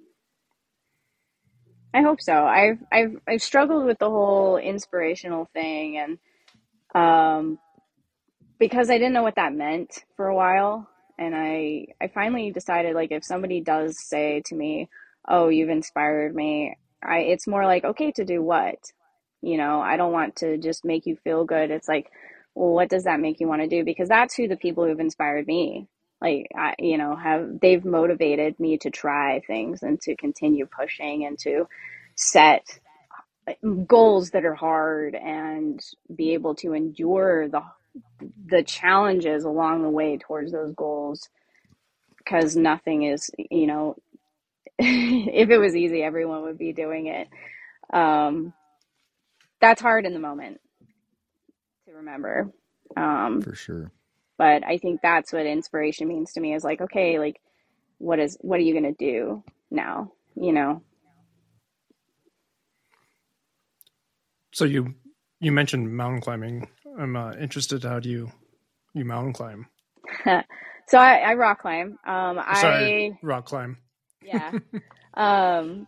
[SPEAKER 4] I hope so. I've, I've, I've struggled with the whole inspirational thing and, um, because I didn't know what that meant for a while. And I, I finally decided, like, if somebody does say to me, oh, you've inspired me, I, it's more like, okay, to do what? You know, I don't want to just make you feel good. It's like, well, what does that make you want to do? Because that's who the people who've inspired me, like, I, you know, have, they've motivated me to try things and to continue pushing and to set goals that are hard and be able to endure the the challenges along the way towards those goals, because nothing is, you know, if it was easy, everyone would be doing it. Um, that's hard in the moment to remember. Um,
[SPEAKER 3] For sure.
[SPEAKER 4] But I think that's what inspiration means to me is like, okay, like, what is, what are you going to do now? You know?
[SPEAKER 2] So you, you mentioned mountain climbing. I'm uh, interested. How do you, you mountain climb?
[SPEAKER 4] So I, I rock climb. Um,
[SPEAKER 2] Sorry,
[SPEAKER 4] I
[SPEAKER 2] rock climb.
[SPEAKER 4] Yeah. um,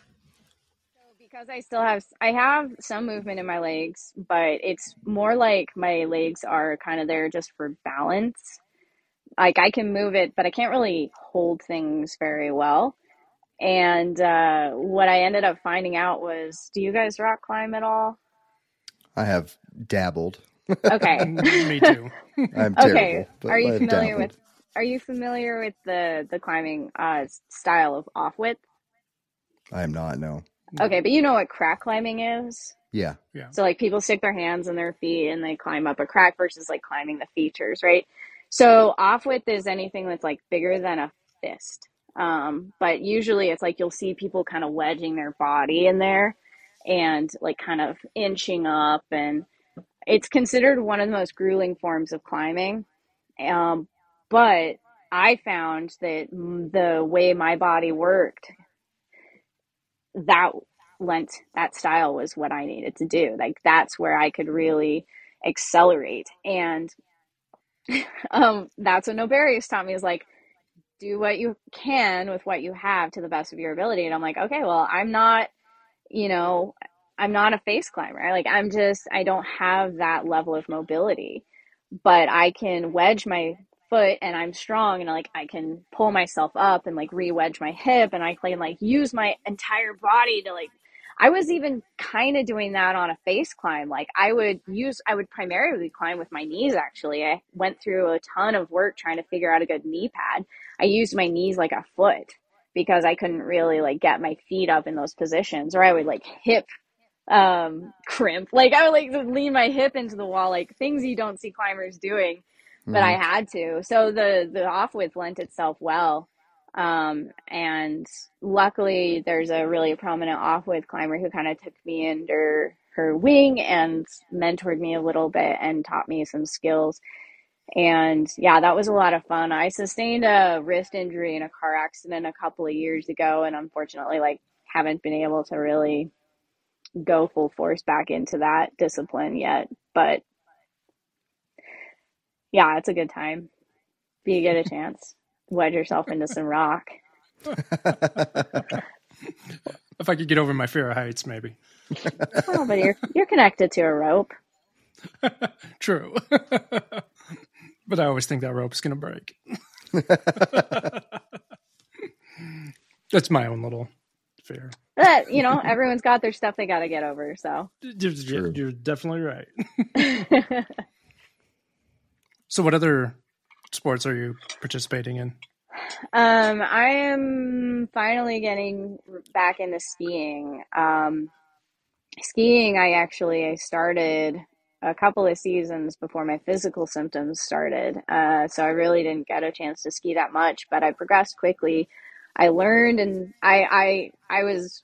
[SPEAKER 4] so because I still have, I have some movement in my legs, but it's more like my legs are kind of there just for balance. Like I can move it, but I can't really hold things very well. And uh, what I ended up finding out was, do you guys rock climb at all?
[SPEAKER 3] I have dabbled.
[SPEAKER 4] Okay.
[SPEAKER 2] Me too.
[SPEAKER 3] I'm terrible.
[SPEAKER 4] Okay.
[SPEAKER 3] But
[SPEAKER 4] Are you
[SPEAKER 3] I've
[SPEAKER 4] familiar
[SPEAKER 3] dabbled.
[SPEAKER 4] with Are you familiar with the the climbing uh, style of off width?
[SPEAKER 3] I am not. No.
[SPEAKER 4] Okay, but you know what crack climbing is?
[SPEAKER 3] Yeah.
[SPEAKER 2] Yeah.
[SPEAKER 4] So like people stick their hands in their feet and they climb up a crack versus like climbing the features, right? So off width is anything that's like bigger than a fist. Um, but usually it's like you'll see people kind of wedging their body in there and like kind of inching up, and it's considered one of the most grueling forms of climbing. Um, but I found that the way my body worked, that lent that style was what I needed to do. Like that's where I could really accelerate. And um, that's what Nobarius taught me, is like, do what you can with what you have to the best of your ability. And I'm like, okay, well, I'm not, you know, I'm not a face climber. Like I'm just, I don't have that level of mobility, but I can wedge my foot and I'm strong and like I can pull myself up and like re-wedge my hip and I can like use my entire body to like, I was even kind of doing that on a face climb. Like I would use, I would primarily climb with my knees. Actually, I went through a ton of work trying to figure out a good knee pad. I used my knees like a foot because I couldn't really like get my feet up in those positions, or I would like hip um crimp. Like I would like lean my hip into the wall, like things you don't see climbers doing, but mm-hmm. I had to. So the the off width lent itself well. Um, and luckily there's a really prominent off-width climber who kind of took me under her wing and mentored me a little bit and taught me some skills. And yeah, that was a lot of fun. I sustained a wrist injury in a car accident a couple of years ago, and unfortunately, like, haven't been able to really go full force back into that discipline yet. But yeah, it's a good time. If you get a chance, wedge yourself into some rock.
[SPEAKER 2] If I could get over my fear of heights, maybe.
[SPEAKER 4] Oh, but you're you're connected to a rope.
[SPEAKER 2] True. But I always think that rope's going to break. That's my own little fear.
[SPEAKER 4] But, you know, everyone's got their stuff they got to get over, so.
[SPEAKER 2] You're, you're definitely right. So what other sports are you participating in?
[SPEAKER 4] Um, I am finally getting back into skiing. Um, skiing, I actually I started a couple of seasons before my physical symptoms started. Uh, so I really didn't get a chance to ski that much, but I progressed quickly. I learned, and I, I, I was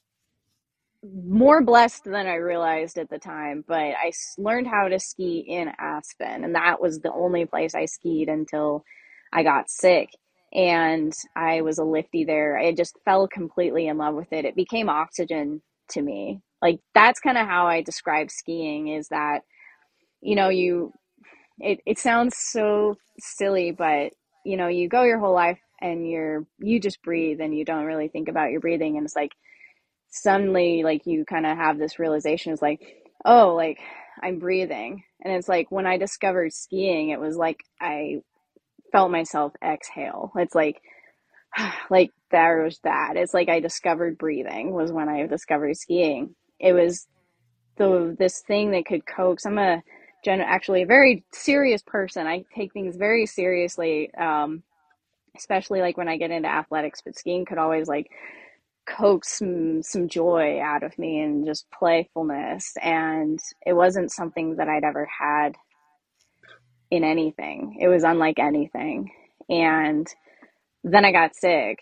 [SPEAKER 4] more blessed than I realized at the time, but I learned how to ski in Aspen, and that was the only place I skied until I got sick. And I was a lifty there. I just fell completely in love with it. It became oxygen to me. Like, that's kind of how I describe skiing, is that, you know, you, it, it sounds so silly, but, you know, you go your whole life and you're, you just breathe and you don't really think about your breathing. And it's like, suddenly, like, you kind of have this realization, is like, oh, like, I'm breathing. And it's like, when I discovered skiing, it was like, I felt myself exhale. It's like, like, there was that. It's like I discovered breathing was when I discovered skiing. It was the this thing that could coax. I'm a gen actually a very serious person. I take things very seriously, um, especially like when I get into athletics. But skiing could always like coax some some joy out of me and just playfulness. And it wasn't something that I'd ever had in anything. It was unlike anything. And then I got sick,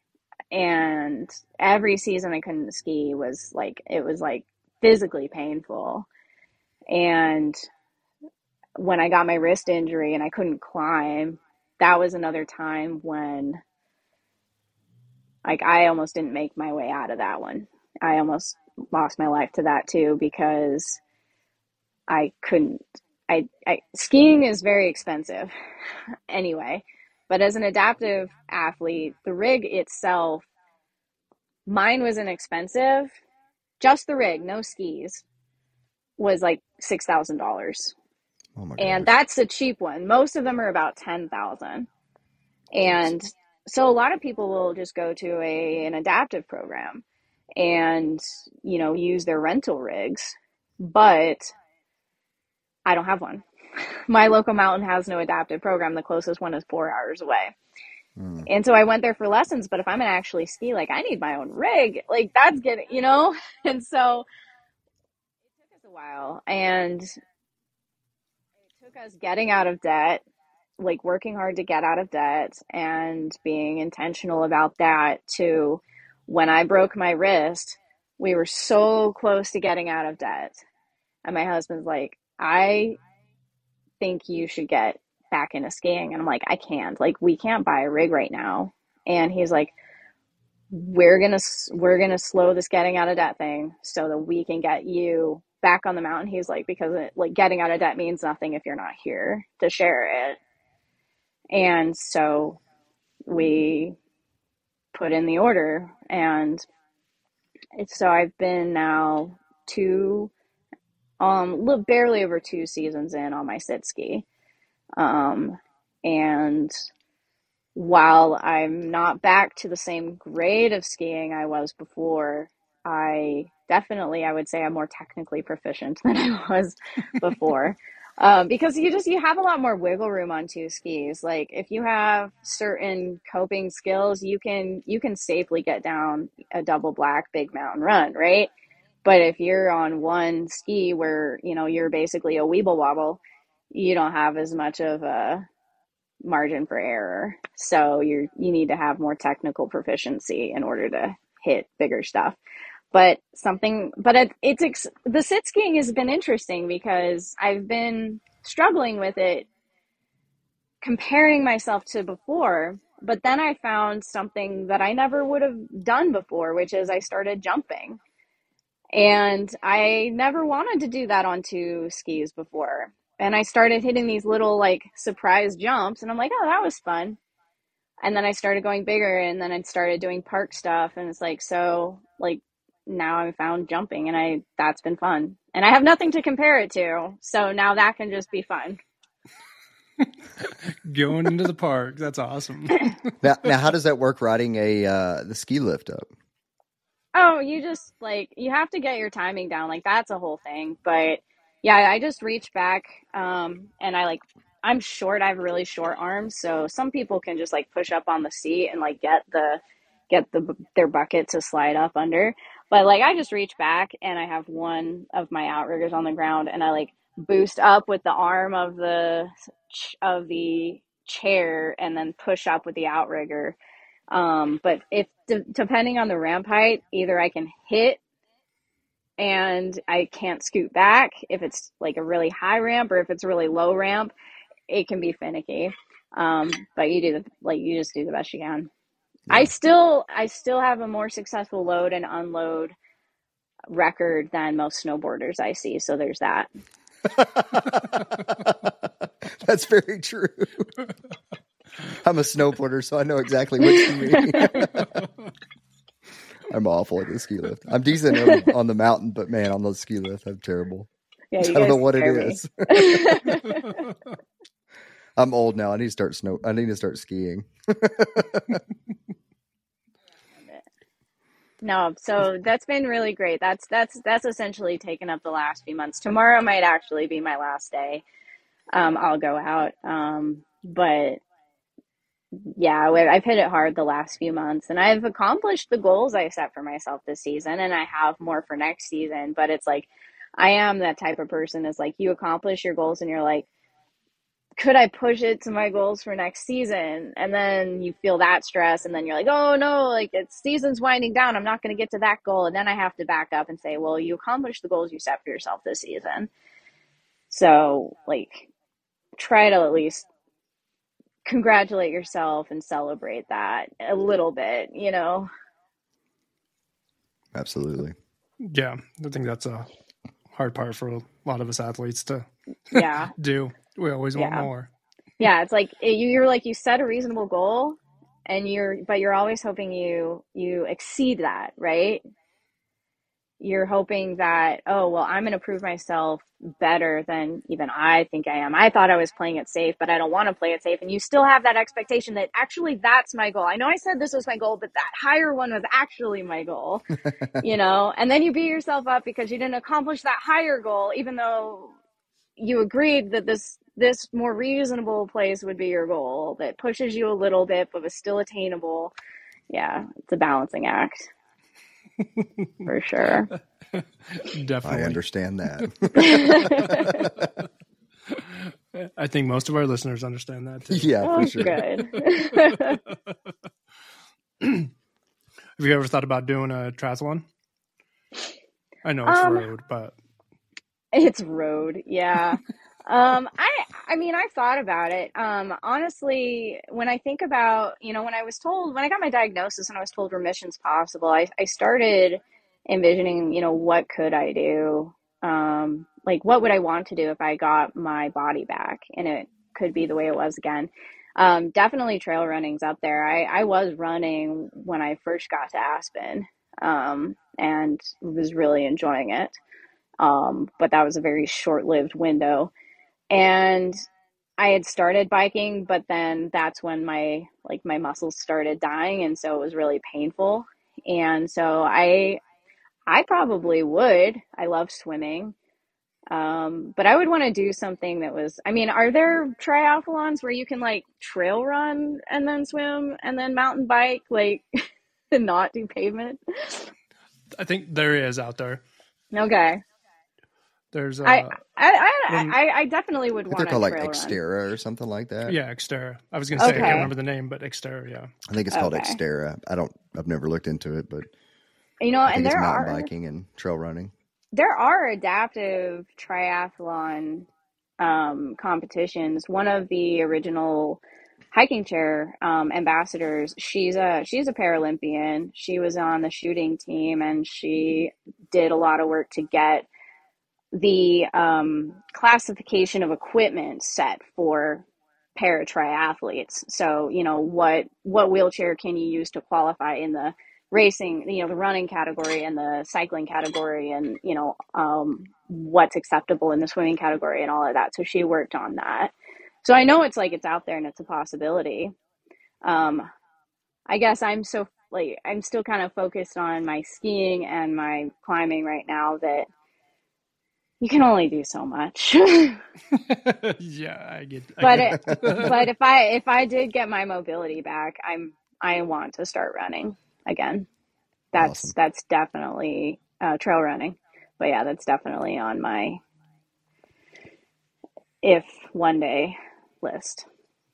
[SPEAKER 4] and every season I couldn't ski was like, it was like physically painful. And when I got my wrist injury and I couldn't climb, that was another time when, like, I almost didn't make my way out of that one. I almost lost my life to that too, because I couldn't, I, I skiing is very expensive anyway. But as an adaptive athlete, the rig itself, mine was inexpensive. Just the rig, no skis, was like six thousand dollars.
[SPEAKER 3] Oh my
[SPEAKER 4] And
[SPEAKER 3] gosh.
[SPEAKER 4] that's a cheap one. Most of them are about ten thousand dollars. And so a lot of people will just go to a an adaptive program and, you know, use their rental rigs. But I don't have one. My local mountain has no adaptive program. The closest one is four hours away.
[SPEAKER 3] Mm.
[SPEAKER 4] And so I went there for lessons, but if I'm going to actually ski, like, I need my own rig. Like, that's getting, you know? And so it took us a while. And it took us getting out of debt, like working hard to get out of debt and being intentional about that, to when I broke my wrist, we were so close to getting out of debt. And my husband's like, I think you should get back into skiing. And I'm like, I can't, like, we can't buy a rig right now. And he's like, we're gonna we're gonna slow this getting out of debt thing so that we can get you back on the mountain. He's like, because it, like, getting out of debt means nothing if you're not here to share it. And so we put in the order, and it's, so I've been now two um barely over two seasons in on my sit ski. Um, and while I'm not back to the same grade of skiing I was before, I definitely, I would say I'm more technically proficient than I was before. Um, because you just, you have a lot more wiggle room on two skis. Like, if you have certain coping skills, you can, you can safely get down a double black big mountain run, right? But if you're on one ski where, you know, you're basically a weeble wobble, you don't have as much of a, margin for error. So you're, you need to have more technical proficiency in order to hit bigger stuff. But something, but it, it's, the sit skiing has been interesting because I've been struggling with it, comparing myself to before. But then I found something that I never would have done before, which is I started jumping. And I never wanted to do that on two skis before. And I started hitting these little like surprise jumps, and I'm like, oh, that was fun. And then I started going bigger, and then I started doing park stuff. And it's like, so like now I've found jumping, and I, that's been fun. And I have nothing to compare it to. So now that can just be fun.
[SPEAKER 2] Going into the park. That's awesome.
[SPEAKER 3] now, now, how does that work riding a, uh, the ski lift up?
[SPEAKER 4] Oh, you just like, you have to get your timing down. Like that's a whole thing. But yeah, I just reach back, um, and I like, I'm short. I have really short arms. So some people can just like push up on the seat and like get the, get the, their bucket to slide up under. But like, I just reach back and I have one of my outriggers on the ground, and I like boost up with the arm of the, of the chair and then push up with the outrigger. Um, but if de- depending on the ramp height, either I can hit and I can't scoot back if it's like a really high ramp, or if it's a really low ramp, it can be finicky. Um, but you do the, like, you just do the best you can. Yeah. I still, I still have a more successful load and unload record than most snowboarders I see. So there's that.
[SPEAKER 3] That's very true. I'm a snowboarder, so I know exactly what you mean. I'm awful at the ski lift. I'm decent on, on the mountain, but man, on the ski lift, I'm terrible.
[SPEAKER 4] Yeah,
[SPEAKER 3] I don't know what it is. I'm old now. I need to start snow. I need to start skiing.
[SPEAKER 4] No, so that's been really great. That's that's that's essentially taken up the last few months. Tomorrow might actually be my last day. Um, I'll go out, um, but yeah, I've hit it hard the last few months, and I've accomplished the goals I set for myself this season, and I have more for next season. But it's like, I am that type of person is like, you accomplish your goals and you're like, could I push it to my goals for next season? And then you feel that stress, and then you're like, oh no, like it's season's winding down. I'm not going to get to that goal. And then I have to back up and say, well, you accomplished the goals you set for yourself this season. So like, try to at least congratulate yourself and celebrate that a little bit, you know?
[SPEAKER 3] Absolutely.
[SPEAKER 2] Yeah. I think that's a hard part for a lot of us athletes to
[SPEAKER 4] yeah.
[SPEAKER 2] do. We always want
[SPEAKER 4] yeah.
[SPEAKER 2] more.
[SPEAKER 4] Yeah. It's like, you're like, you set a reasonable goal, and you're, but you're always hoping you, you exceed that, right? You're hoping that, oh, well, I'm going to prove myself better than even I think I am. I thought I was playing it safe, but I don't want to play it safe. And you still have that expectation that actually that's my goal. I know I said this was my goal, but that higher one was actually my goal, you know? And then you beat yourself up because you didn't accomplish that higher goal, even though you agreed that this, this more reasonable place would be your goal that pushes you a little bit, but was still attainable. Yeah. It's a balancing act. For sure.
[SPEAKER 2] Definitely.
[SPEAKER 3] I understand that.
[SPEAKER 2] I think most of our listeners understand that too.
[SPEAKER 3] Yeah,
[SPEAKER 4] oh,
[SPEAKER 3] for sure.
[SPEAKER 4] Good.
[SPEAKER 2] Have you ever thought about doing a triathlon? I know it's
[SPEAKER 4] um,
[SPEAKER 2] road, but
[SPEAKER 4] it's road. Yeah. Um, I, I mean, I thought about it. Um, honestly, when I think about, you know, when I was told, when I got my diagnosis and I was told remission's possible, I, I started envisioning, you know, what could I do? Um, like what would I want to do if I got my body back and it could be the way it was again? Um, definitely trail running's up there. I, I was running when I first got to Aspen, um, and was really enjoying it. Um, but that was a very short-lived window. And I had started biking, but then that's when my, like my muscles started dying. And so it was really painful. And so I, I probably would, I love swimming. Um, but I would want to do something that was, I mean, are there triathlons where you can like trail run and then swim and then mountain bike, like and not do pavement?
[SPEAKER 2] I think there is out there.
[SPEAKER 4] Okay.
[SPEAKER 2] There's uh,
[SPEAKER 4] I I
[SPEAKER 2] when,
[SPEAKER 4] I, I definitely would want
[SPEAKER 3] they're called
[SPEAKER 4] a
[SPEAKER 3] like
[SPEAKER 4] trail
[SPEAKER 3] Xterra
[SPEAKER 4] run.
[SPEAKER 3] or something like that.
[SPEAKER 2] Yeah, Xterra. I was gonna say
[SPEAKER 4] Okay.
[SPEAKER 2] I can't remember the name, but Xterra. Yeah,
[SPEAKER 3] I think it's called
[SPEAKER 4] Okay.
[SPEAKER 3] Xterra. I don't. I've never looked into it, but
[SPEAKER 4] You know,
[SPEAKER 3] I think
[SPEAKER 4] and
[SPEAKER 3] it's
[SPEAKER 4] there
[SPEAKER 3] mountain
[SPEAKER 4] are
[SPEAKER 3] biking and trail running.
[SPEAKER 4] there are adaptive triathlon um, competitions. One of the original hiking chair um, ambassadors, she's a she's a Paralympian. She was on the shooting team, and she did a lot of work to get the um, classification of equipment set for para triathletes. So, you know, what what wheelchair can you use to qualify in the racing, you know, the running category and the cycling category, and, you know, um, what's acceptable in the swimming category and all of that. So she worked on that. So I know it's like it's out there and it's a possibility. Um, I guess I'm so like I'm still kind of focused on my skiing and my climbing right now that you can only do so much.
[SPEAKER 2] yeah, I get. I
[SPEAKER 4] but
[SPEAKER 2] get
[SPEAKER 4] it, but if I if I did get my mobility back, I'm I want to start running again. That's
[SPEAKER 3] Awesome.
[SPEAKER 4] that's definitely uh, trail running. But yeah, that's definitely on my if one day list.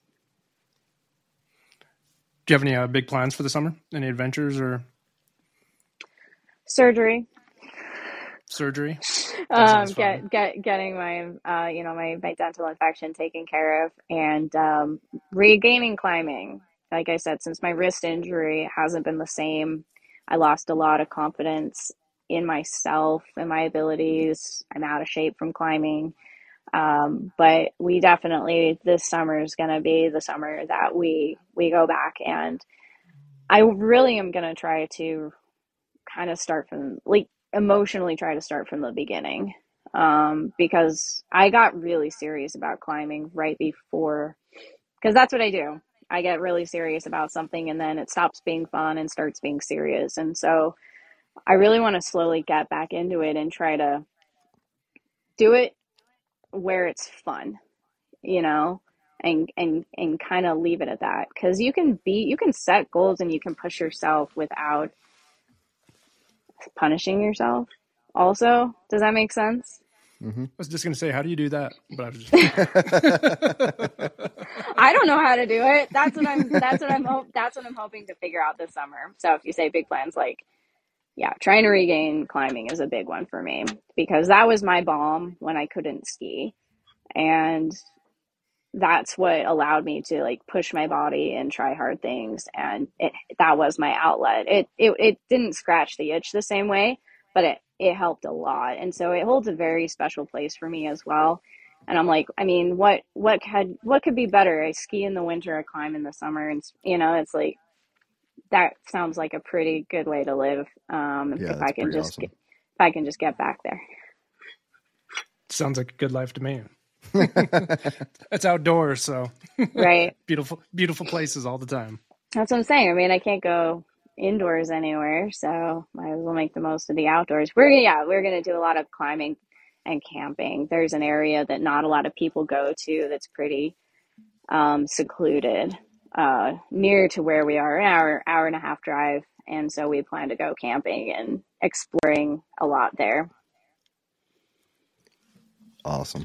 [SPEAKER 2] Do you have any uh, big plans for the summer? Any adventures or
[SPEAKER 4] Surgery.
[SPEAKER 2] surgery?
[SPEAKER 4] um, get get getting my uh, you know my, my dental infection taken care of, and um, regaining climbing. Like I said, since my wrist injury hasn't been the same, I lost a lot of confidence in myself and my abilities. I'm out of shape from climbing, um, but we definitely this summer is going to be the summer that we we go back, and I really am going to try to kind of start from like emotionally try to start from the beginning, um, because I got really serious about climbing right before, because that's what I do. I get really serious about something and then it stops being fun and starts being serious. And so I really want to slowly get back into it and try to do it where it's fun, you know, and and and kind of leave it at that, because you can be you can set goals and you can push yourself without punishing yourself also. Does that make sense?
[SPEAKER 3] Mm-hmm.
[SPEAKER 2] I was just going to say, how do you do that? But I was just
[SPEAKER 4] I don't know how to do it. That's what I'm that's what I'm hope that's what I'm hoping to figure out this summer. So if you say big plans, like yeah, trying to regain climbing is a big one for me, because that was my bomb when I couldn't ski, and that's what allowed me to like push my body and try hard things, and it that was my outlet. It it it didn't scratch the itch the same way, but it it helped a lot, and so it holds a very special place for me as well. And I'm like, I mean, what what could what could be better? I ski in the winter, I climb in the summer, and you know, it's like that sounds like a pretty good way to live. Um,
[SPEAKER 3] Yeah,
[SPEAKER 4] if I
[SPEAKER 3] that's
[SPEAKER 4] can
[SPEAKER 3] pretty
[SPEAKER 4] just
[SPEAKER 3] awesome.
[SPEAKER 4] get, if I can just get back there.
[SPEAKER 2] sounds like a good life to me. It's outdoors, so
[SPEAKER 4] Right.
[SPEAKER 2] beautiful, beautiful places all the time.
[SPEAKER 4] That's what I'm saying. I mean, I can't go indoors anywhere, so might as well make the most of the outdoors. We're yeah, we're gonna do a lot of climbing and camping. There's an area that not a lot of people go to that's pretty um, secluded, uh, near to where we are, an hour hour and a half drive, and so we plan to go camping and exploring a lot there.
[SPEAKER 3] Awesome.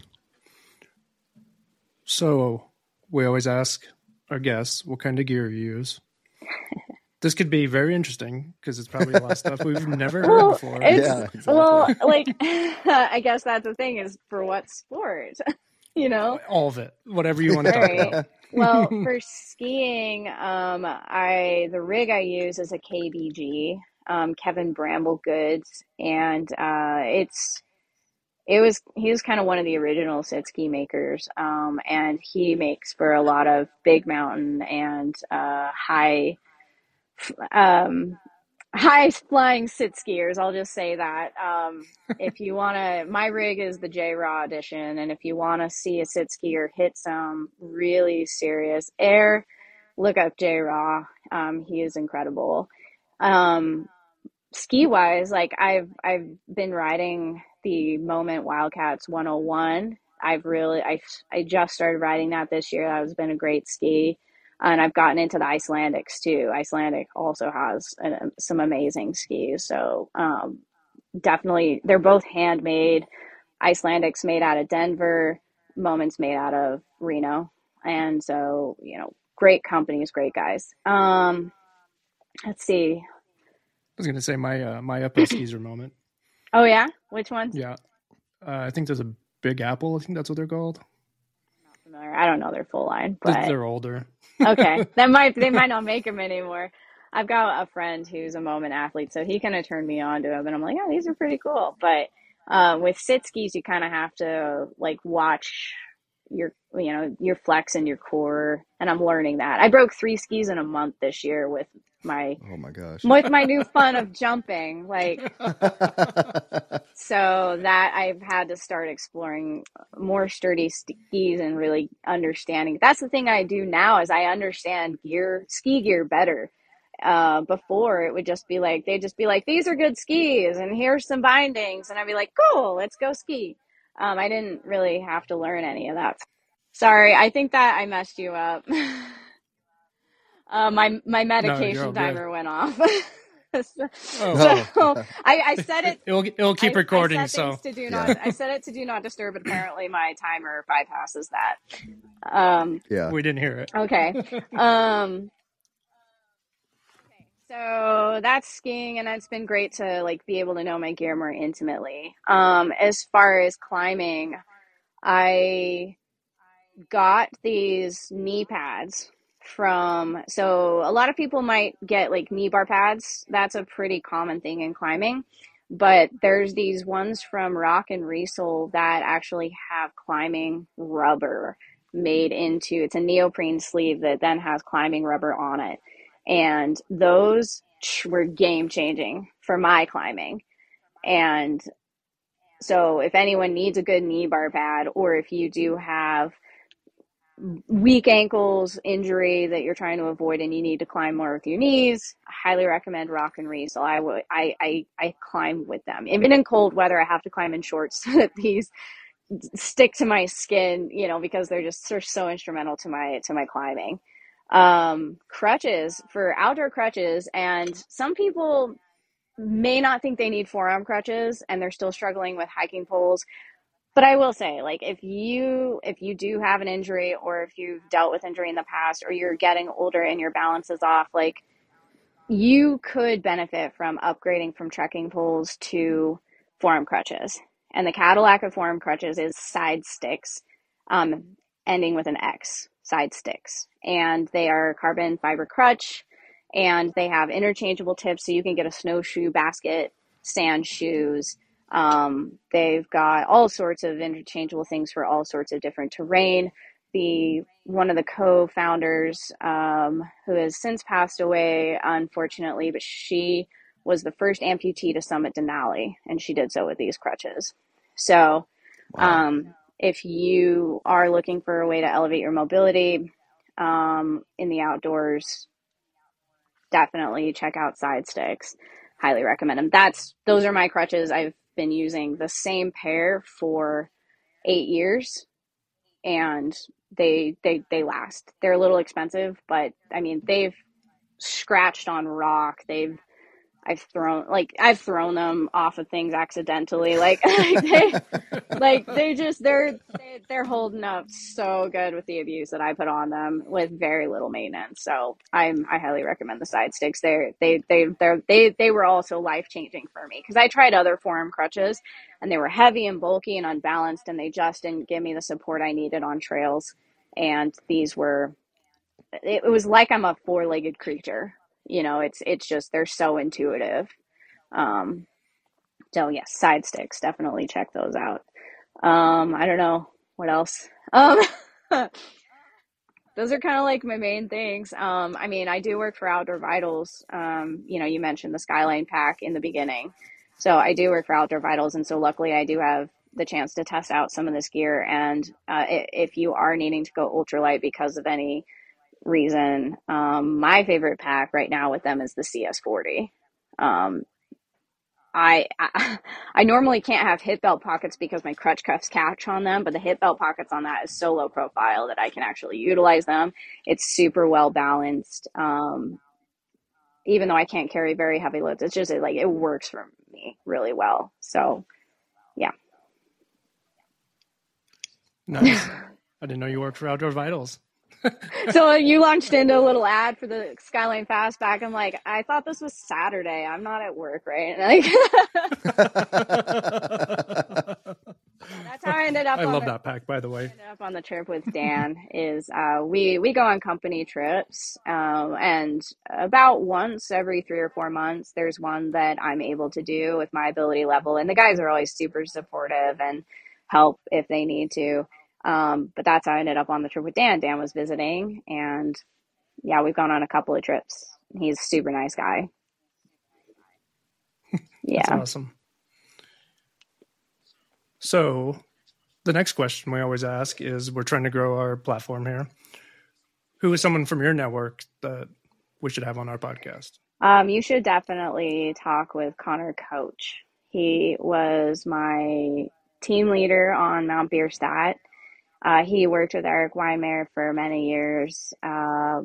[SPEAKER 2] So we always ask our guests what kind of gear you use. This could be very interesting because it's probably a lot of stuff we've never heard
[SPEAKER 4] Well,
[SPEAKER 2] before.
[SPEAKER 4] it's,
[SPEAKER 3] Yeah, exactly.
[SPEAKER 4] well, like I guess that's the thing, is for what sport, you know?
[SPEAKER 2] All of it, whatever you want to talk
[SPEAKER 4] Right.
[SPEAKER 2] about.
[SPEAKER 4] Well, for skiing, um, I the rig I use is a K B G, um, Kevin Bramble Goods, and uh, it's it was he was kind of one of the original sit ski makers, um, and he makes for a lot of big mountain and uh, high um, high flying sit skiers. I'll just say that. Um, if you want to, my rig is the J Raw edition, and if you want to see a sit skier hit some really serious air, look up J Raw. Um, he is incredible. Um, ski wise, like I've I've been riding the Moment Wildcats one oh one. I've really I I just started riding that this year. That has been a great ski. And I've gotten into the Icelandics too. Icelandic also has an, some amazing skis. So um, definitely, they're both handmade. Icelandic's made out of Denver, Moment's made out of Reno. And so, you know, great companies, great guys. Um, let's see.
[SPEAKER 2] I was going to say my uh, my uphill skis are Moment.
[SPEAKER 4] Oh, yeah? Which ones?
[SPEAKER 2] Yeah. Uh, I think there's a Big Apple. I think that's what they're called.
[SPEAKER 4] Not familiar. I don't know their full line, but
[SPEAKER 2] They're older.
[SPEAKER 4] okay. That might they might not make them anymore. I've got a friend who's a Moment athlete, so he kind of turned me on to them, and I'm like, oh, these are pretty cool. But uh, with sit skis, you kind of have to like watch your, you know, your flex and your core, and I'm learning that. I broke three skis in a month this year with my
[SPEAKER 3] Oh my gosh.
[SPEAKER 4] with my new fun of jumping, like. So that I've had to start exploring more sturdy skis and really understanding. That's the thing I do now is I understand gear, ski gear better. Uh, before it would just be like, they'd just be like, these are good skis and here's some bindings. And I'd be like, cool, let's go ski. Um, I didn't really have to learn any of that. Sorry, I think that I messed you up. uh, my, my medication
[SPEAKER 2] no,
[SPEAKER 4] timer went off. so,
[SPEAKER 2] oh.
[SPEAKER 4] so I, I set it.
[SPEAKER 2] It'll, it'll keep
[SPEAKER 4] I,
[SPEAKER 2] recording.
[SPEAKER 4] I set
[SPEAKER 2] so
[SPEAKER 4] to do not, yeah. I set it to do not disturb. And apparently, my timer bypasses that. Um,
[SPEAKER 3] yeah,
[SPEAKER 2] we didn't hear it.
[SPEAKER 4] Okay. Um, so that's skiing, and it's been great to like be able to know my gear more intimately. Um, as far as climbing, I got these knee pads from, so a lot of people might get like knee bar pads. That's a pretty common thing in climbing, but there's these ones from Rock and Riesel that actually have climbing rubber made into, it's a neoprene sleeve that then has climbing rubber on it. And those were game changing for my climbing. And so if anyone needs a good knee bar pad, or if you do have weak ankles, injury that you're trying to avoid and you need to climb more with your knees, I highly recommend Rock and Riesel. I would, I, I, I climb with them. Even in cold weather, I have to climb in shorts so that these stick to my skin, you know, because they're just they're so instrumental to my, to my climbing. Um, crutches for outdoor crutches. And some people may not think they need forearm crutches and they're still struggling with hiking poles. But I will say, like, if you if you do have an injury, or if you've dealt with injury in the past, or you're getting older and your balance is off, like, you could benefit from upgrading from trekking poles to forearm crutches. And the Cadillac of forearm crutches is Side Sticks, um, ending with an X, Side Sticks. And they are carbon fiber crutch, and they have interchangeable tips, so you can get a snowshoe basket, sand shoes. Um, they've got all sorts of interchangeable things for all sorts of different terrain. The one of the co-founders, um, who has since passed away, unfortunately, but she was the first amputee to summit Denali, and she did so with these crutches. So,
[SPEAKER 3] wow.
[SPEAKER 4] um, if you are looking for a way to elevate your mobility um, in the outdoors, definitely check out Side Sticks. Highly recommend them. That's those are my crutches. I've been using the same pair for eight years, and they they they last. They're a little expensive, but I mean, they've scratched on rock. They've I've thrown like I've thrown them off of things accidentally. Like, like they like they just they're they, they're holding up so good with the abuse that I put on them with very little maintenance. So I'm I highly recommend the Side Sticks. They're they they they're they they were also life changing for me, because I tried other forearm crutches and they were heavy and bulky and unbalanced, and they just didn't give me the support I needed on trails. And these were it, it was like I'm a four legged creature. You know, it's it's just they're so intuitive. Um, so yes, Side Sticks, definitely check those out. Um, I don't know what else. Um, those are kind of like my main things. Um, I mean, I do work for Outdoor Vitals. Um, you know, you mentioned the Skyline pack in the beginning, so I do work for Outdoor Vitals, and so luckily I do have the chance to test out some of this gear. And uh, if you are needing to go ultralight because of any reason, um my favorite pack right now with them is the C S forty. um I, I I normally can't have hip belt pockets because my crutch cuffs catch on them, but the hip belt pockets on that is so low profile that I can actually utilize them. It's super well balanced. Um even though I can't carry very heavy loads, it's just like it works for me really well. So yeah.
[SPEAKER 2] Nice. I didn't know you worked for Outdoor Vitals.
[SPEAKER 4] So you launched into a little ad for the Skyline Fastback. I'm like, I thought this was Saturday. I'm not at work, right? Like, that's how I ended up.
[SPEAKER 2] I
[SPEAKER 4] on
[SPEAKER 2] love
[SPEAKER 4] the,
[SPEAKER 2] that pack, by the way.
[SPEAKER 4] Ended up on the trip with Dan. Is uh, we we go on company trips, um, and about once every three or four months, there's one that I'm able to do with my ability level, and the guys are always super supportive and help if they need to. Um, but that's how I ended up on the trip with Dan. Dan was visiting, and yeah, we've gone on a couple of trips. He's a super nice guy. Yeah.
[SPEAKER 2] That's awesome. So the next question we always ask is, we're trying to grow our platform here. Who is someone from your network that we should have on our podcast?
[SPEAKER 4] Um, you should definitely talk with Connor Coach. He was my team leader on Mount Bierstadt. Uh, he worked with Eric Weimer for many years. Uh,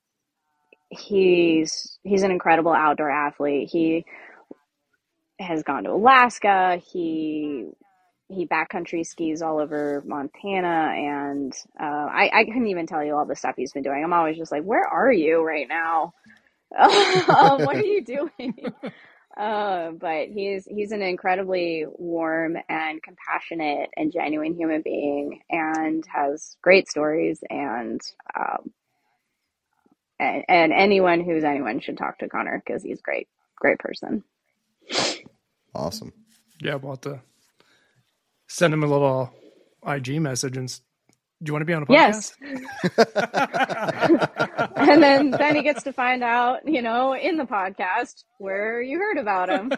[SPEAKER 4] he's he's an incredible outdoor athlete. He has gone to Alaska. He he backcountry skis all over Montana, and uh, I I couldn't even tell you all the stuff he's been doing. I'm always just like, where are you right now? um, what are you doing? Uh, but he's he's an incredibly warm and compassionate and genuine human being, and has great stories. And um, and, and anyone who's anyone should talk to Connor, because he's great, great person.
[SPEAKER 3] Awesome.
[SPEAKER 2] Yeah, we'll have to send him a little I G message and. Do you want to be on a podcast?
[SPEAKER 4] Yes. And then, then he gets to find out, you know, in the podcast where you heard about him.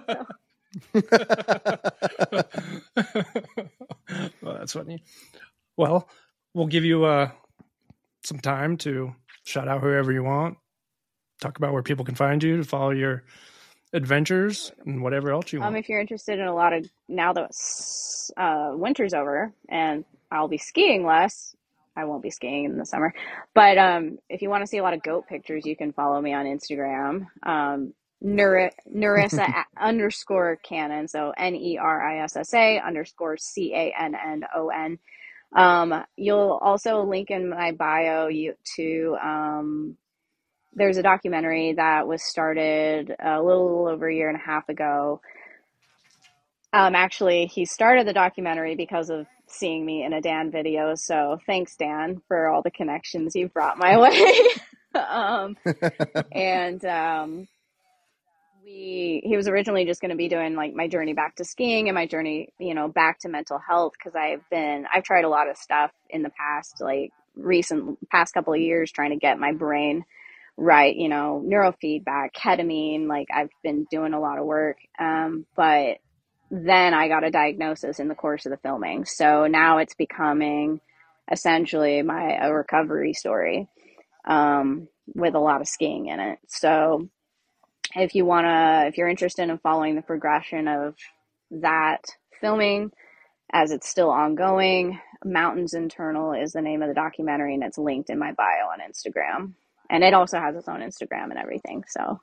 [SPEAKER 2] Well, that's funny. Well, we'll give you uh, some time to shout out whoever you want, talk about where people can find you, to follow your adventures, and whatever else you want.
[SPEAKER 4] Um, if you're interested in a lot of, now that uh, winter's over and I'll be skiing less. I won't be skiing in the summer. But um, if you want to see a lot of goat pictures, you can follow me on Instagram. Um, Ner- Nerissa underscore Cannon. So N E R I S S A underscore C A N N O N. Um, you'll also link in my bio you, to, um, there's a documentary that was started a little over a year and a half ago. Um, actually, he started the documentary because of seeing me in a Dan video. So thanks, Dan, for all the connections you've brought my way. um, and um, we he was originally just going to be doing like my journey back to skiing and my journey, you know, back to mental health, because I've been I've tried a lot of stuff in the past, like recent past couple of years, trying to get my brain right, you know, neurofeedback, ketamine. Like I've been doing a lot of work, um, but then I got a diagnosis in the course of the filming. So now it's becoming essentially my a recovery story, um, with a lot of skiing in it. So if you want to, if you're interested in following the progression of that filming as it's still ongoing, Mountains Internal is the name of the documentary, and it's linked in my bio on Instagram. And it also has its own Instagram and everything. So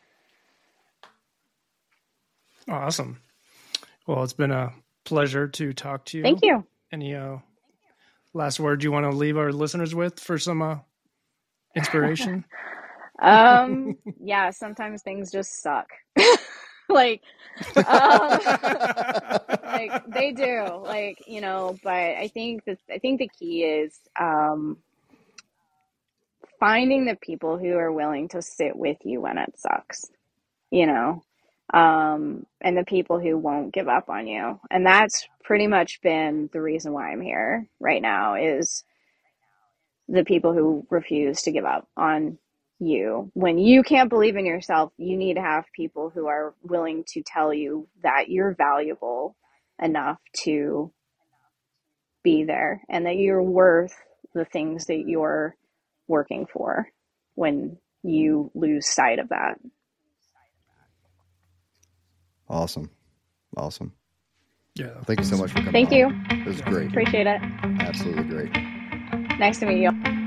[SPEAKER 2] awesome. Well, it's been a pleasure to talk to you.
[SPEAKER 4] Thank you.
[SPEAKER 2] Any uh, last words you want to leave our listeners with for some uh, inspiration?
[SPEAKER 4] um, yeah, sometimes things just suck. like, um, like they do. Like, you know, but I think that I think the key is um, finding the people who are willing to sit with you when it sucks. You know. Um, and the people who won't give up on you. And that's pretty much been the reason why I'm here right now, is the people who refuse to give up on you. When you can't believe in yourself, you need to have people who are willing to tell you that you're valuable enough to be there, and that you're worth the things that you're working for when you lose sight of that.
[SPEAKER 3] Awesome. Awesome.
[SPEAKER 2] Yeah.
[SPEAKER 3] Thank you so much for coming
[SPEAKER 4] Thank
[SPEAKER 3] on.
[SPEAKER 4] you.
[SPEAKER 3] It was great.
[SPEAKER 4] Appreciate it.
[SPEAKER 3] Absolutely great.
[SPEAKER 4] Nice to meet you.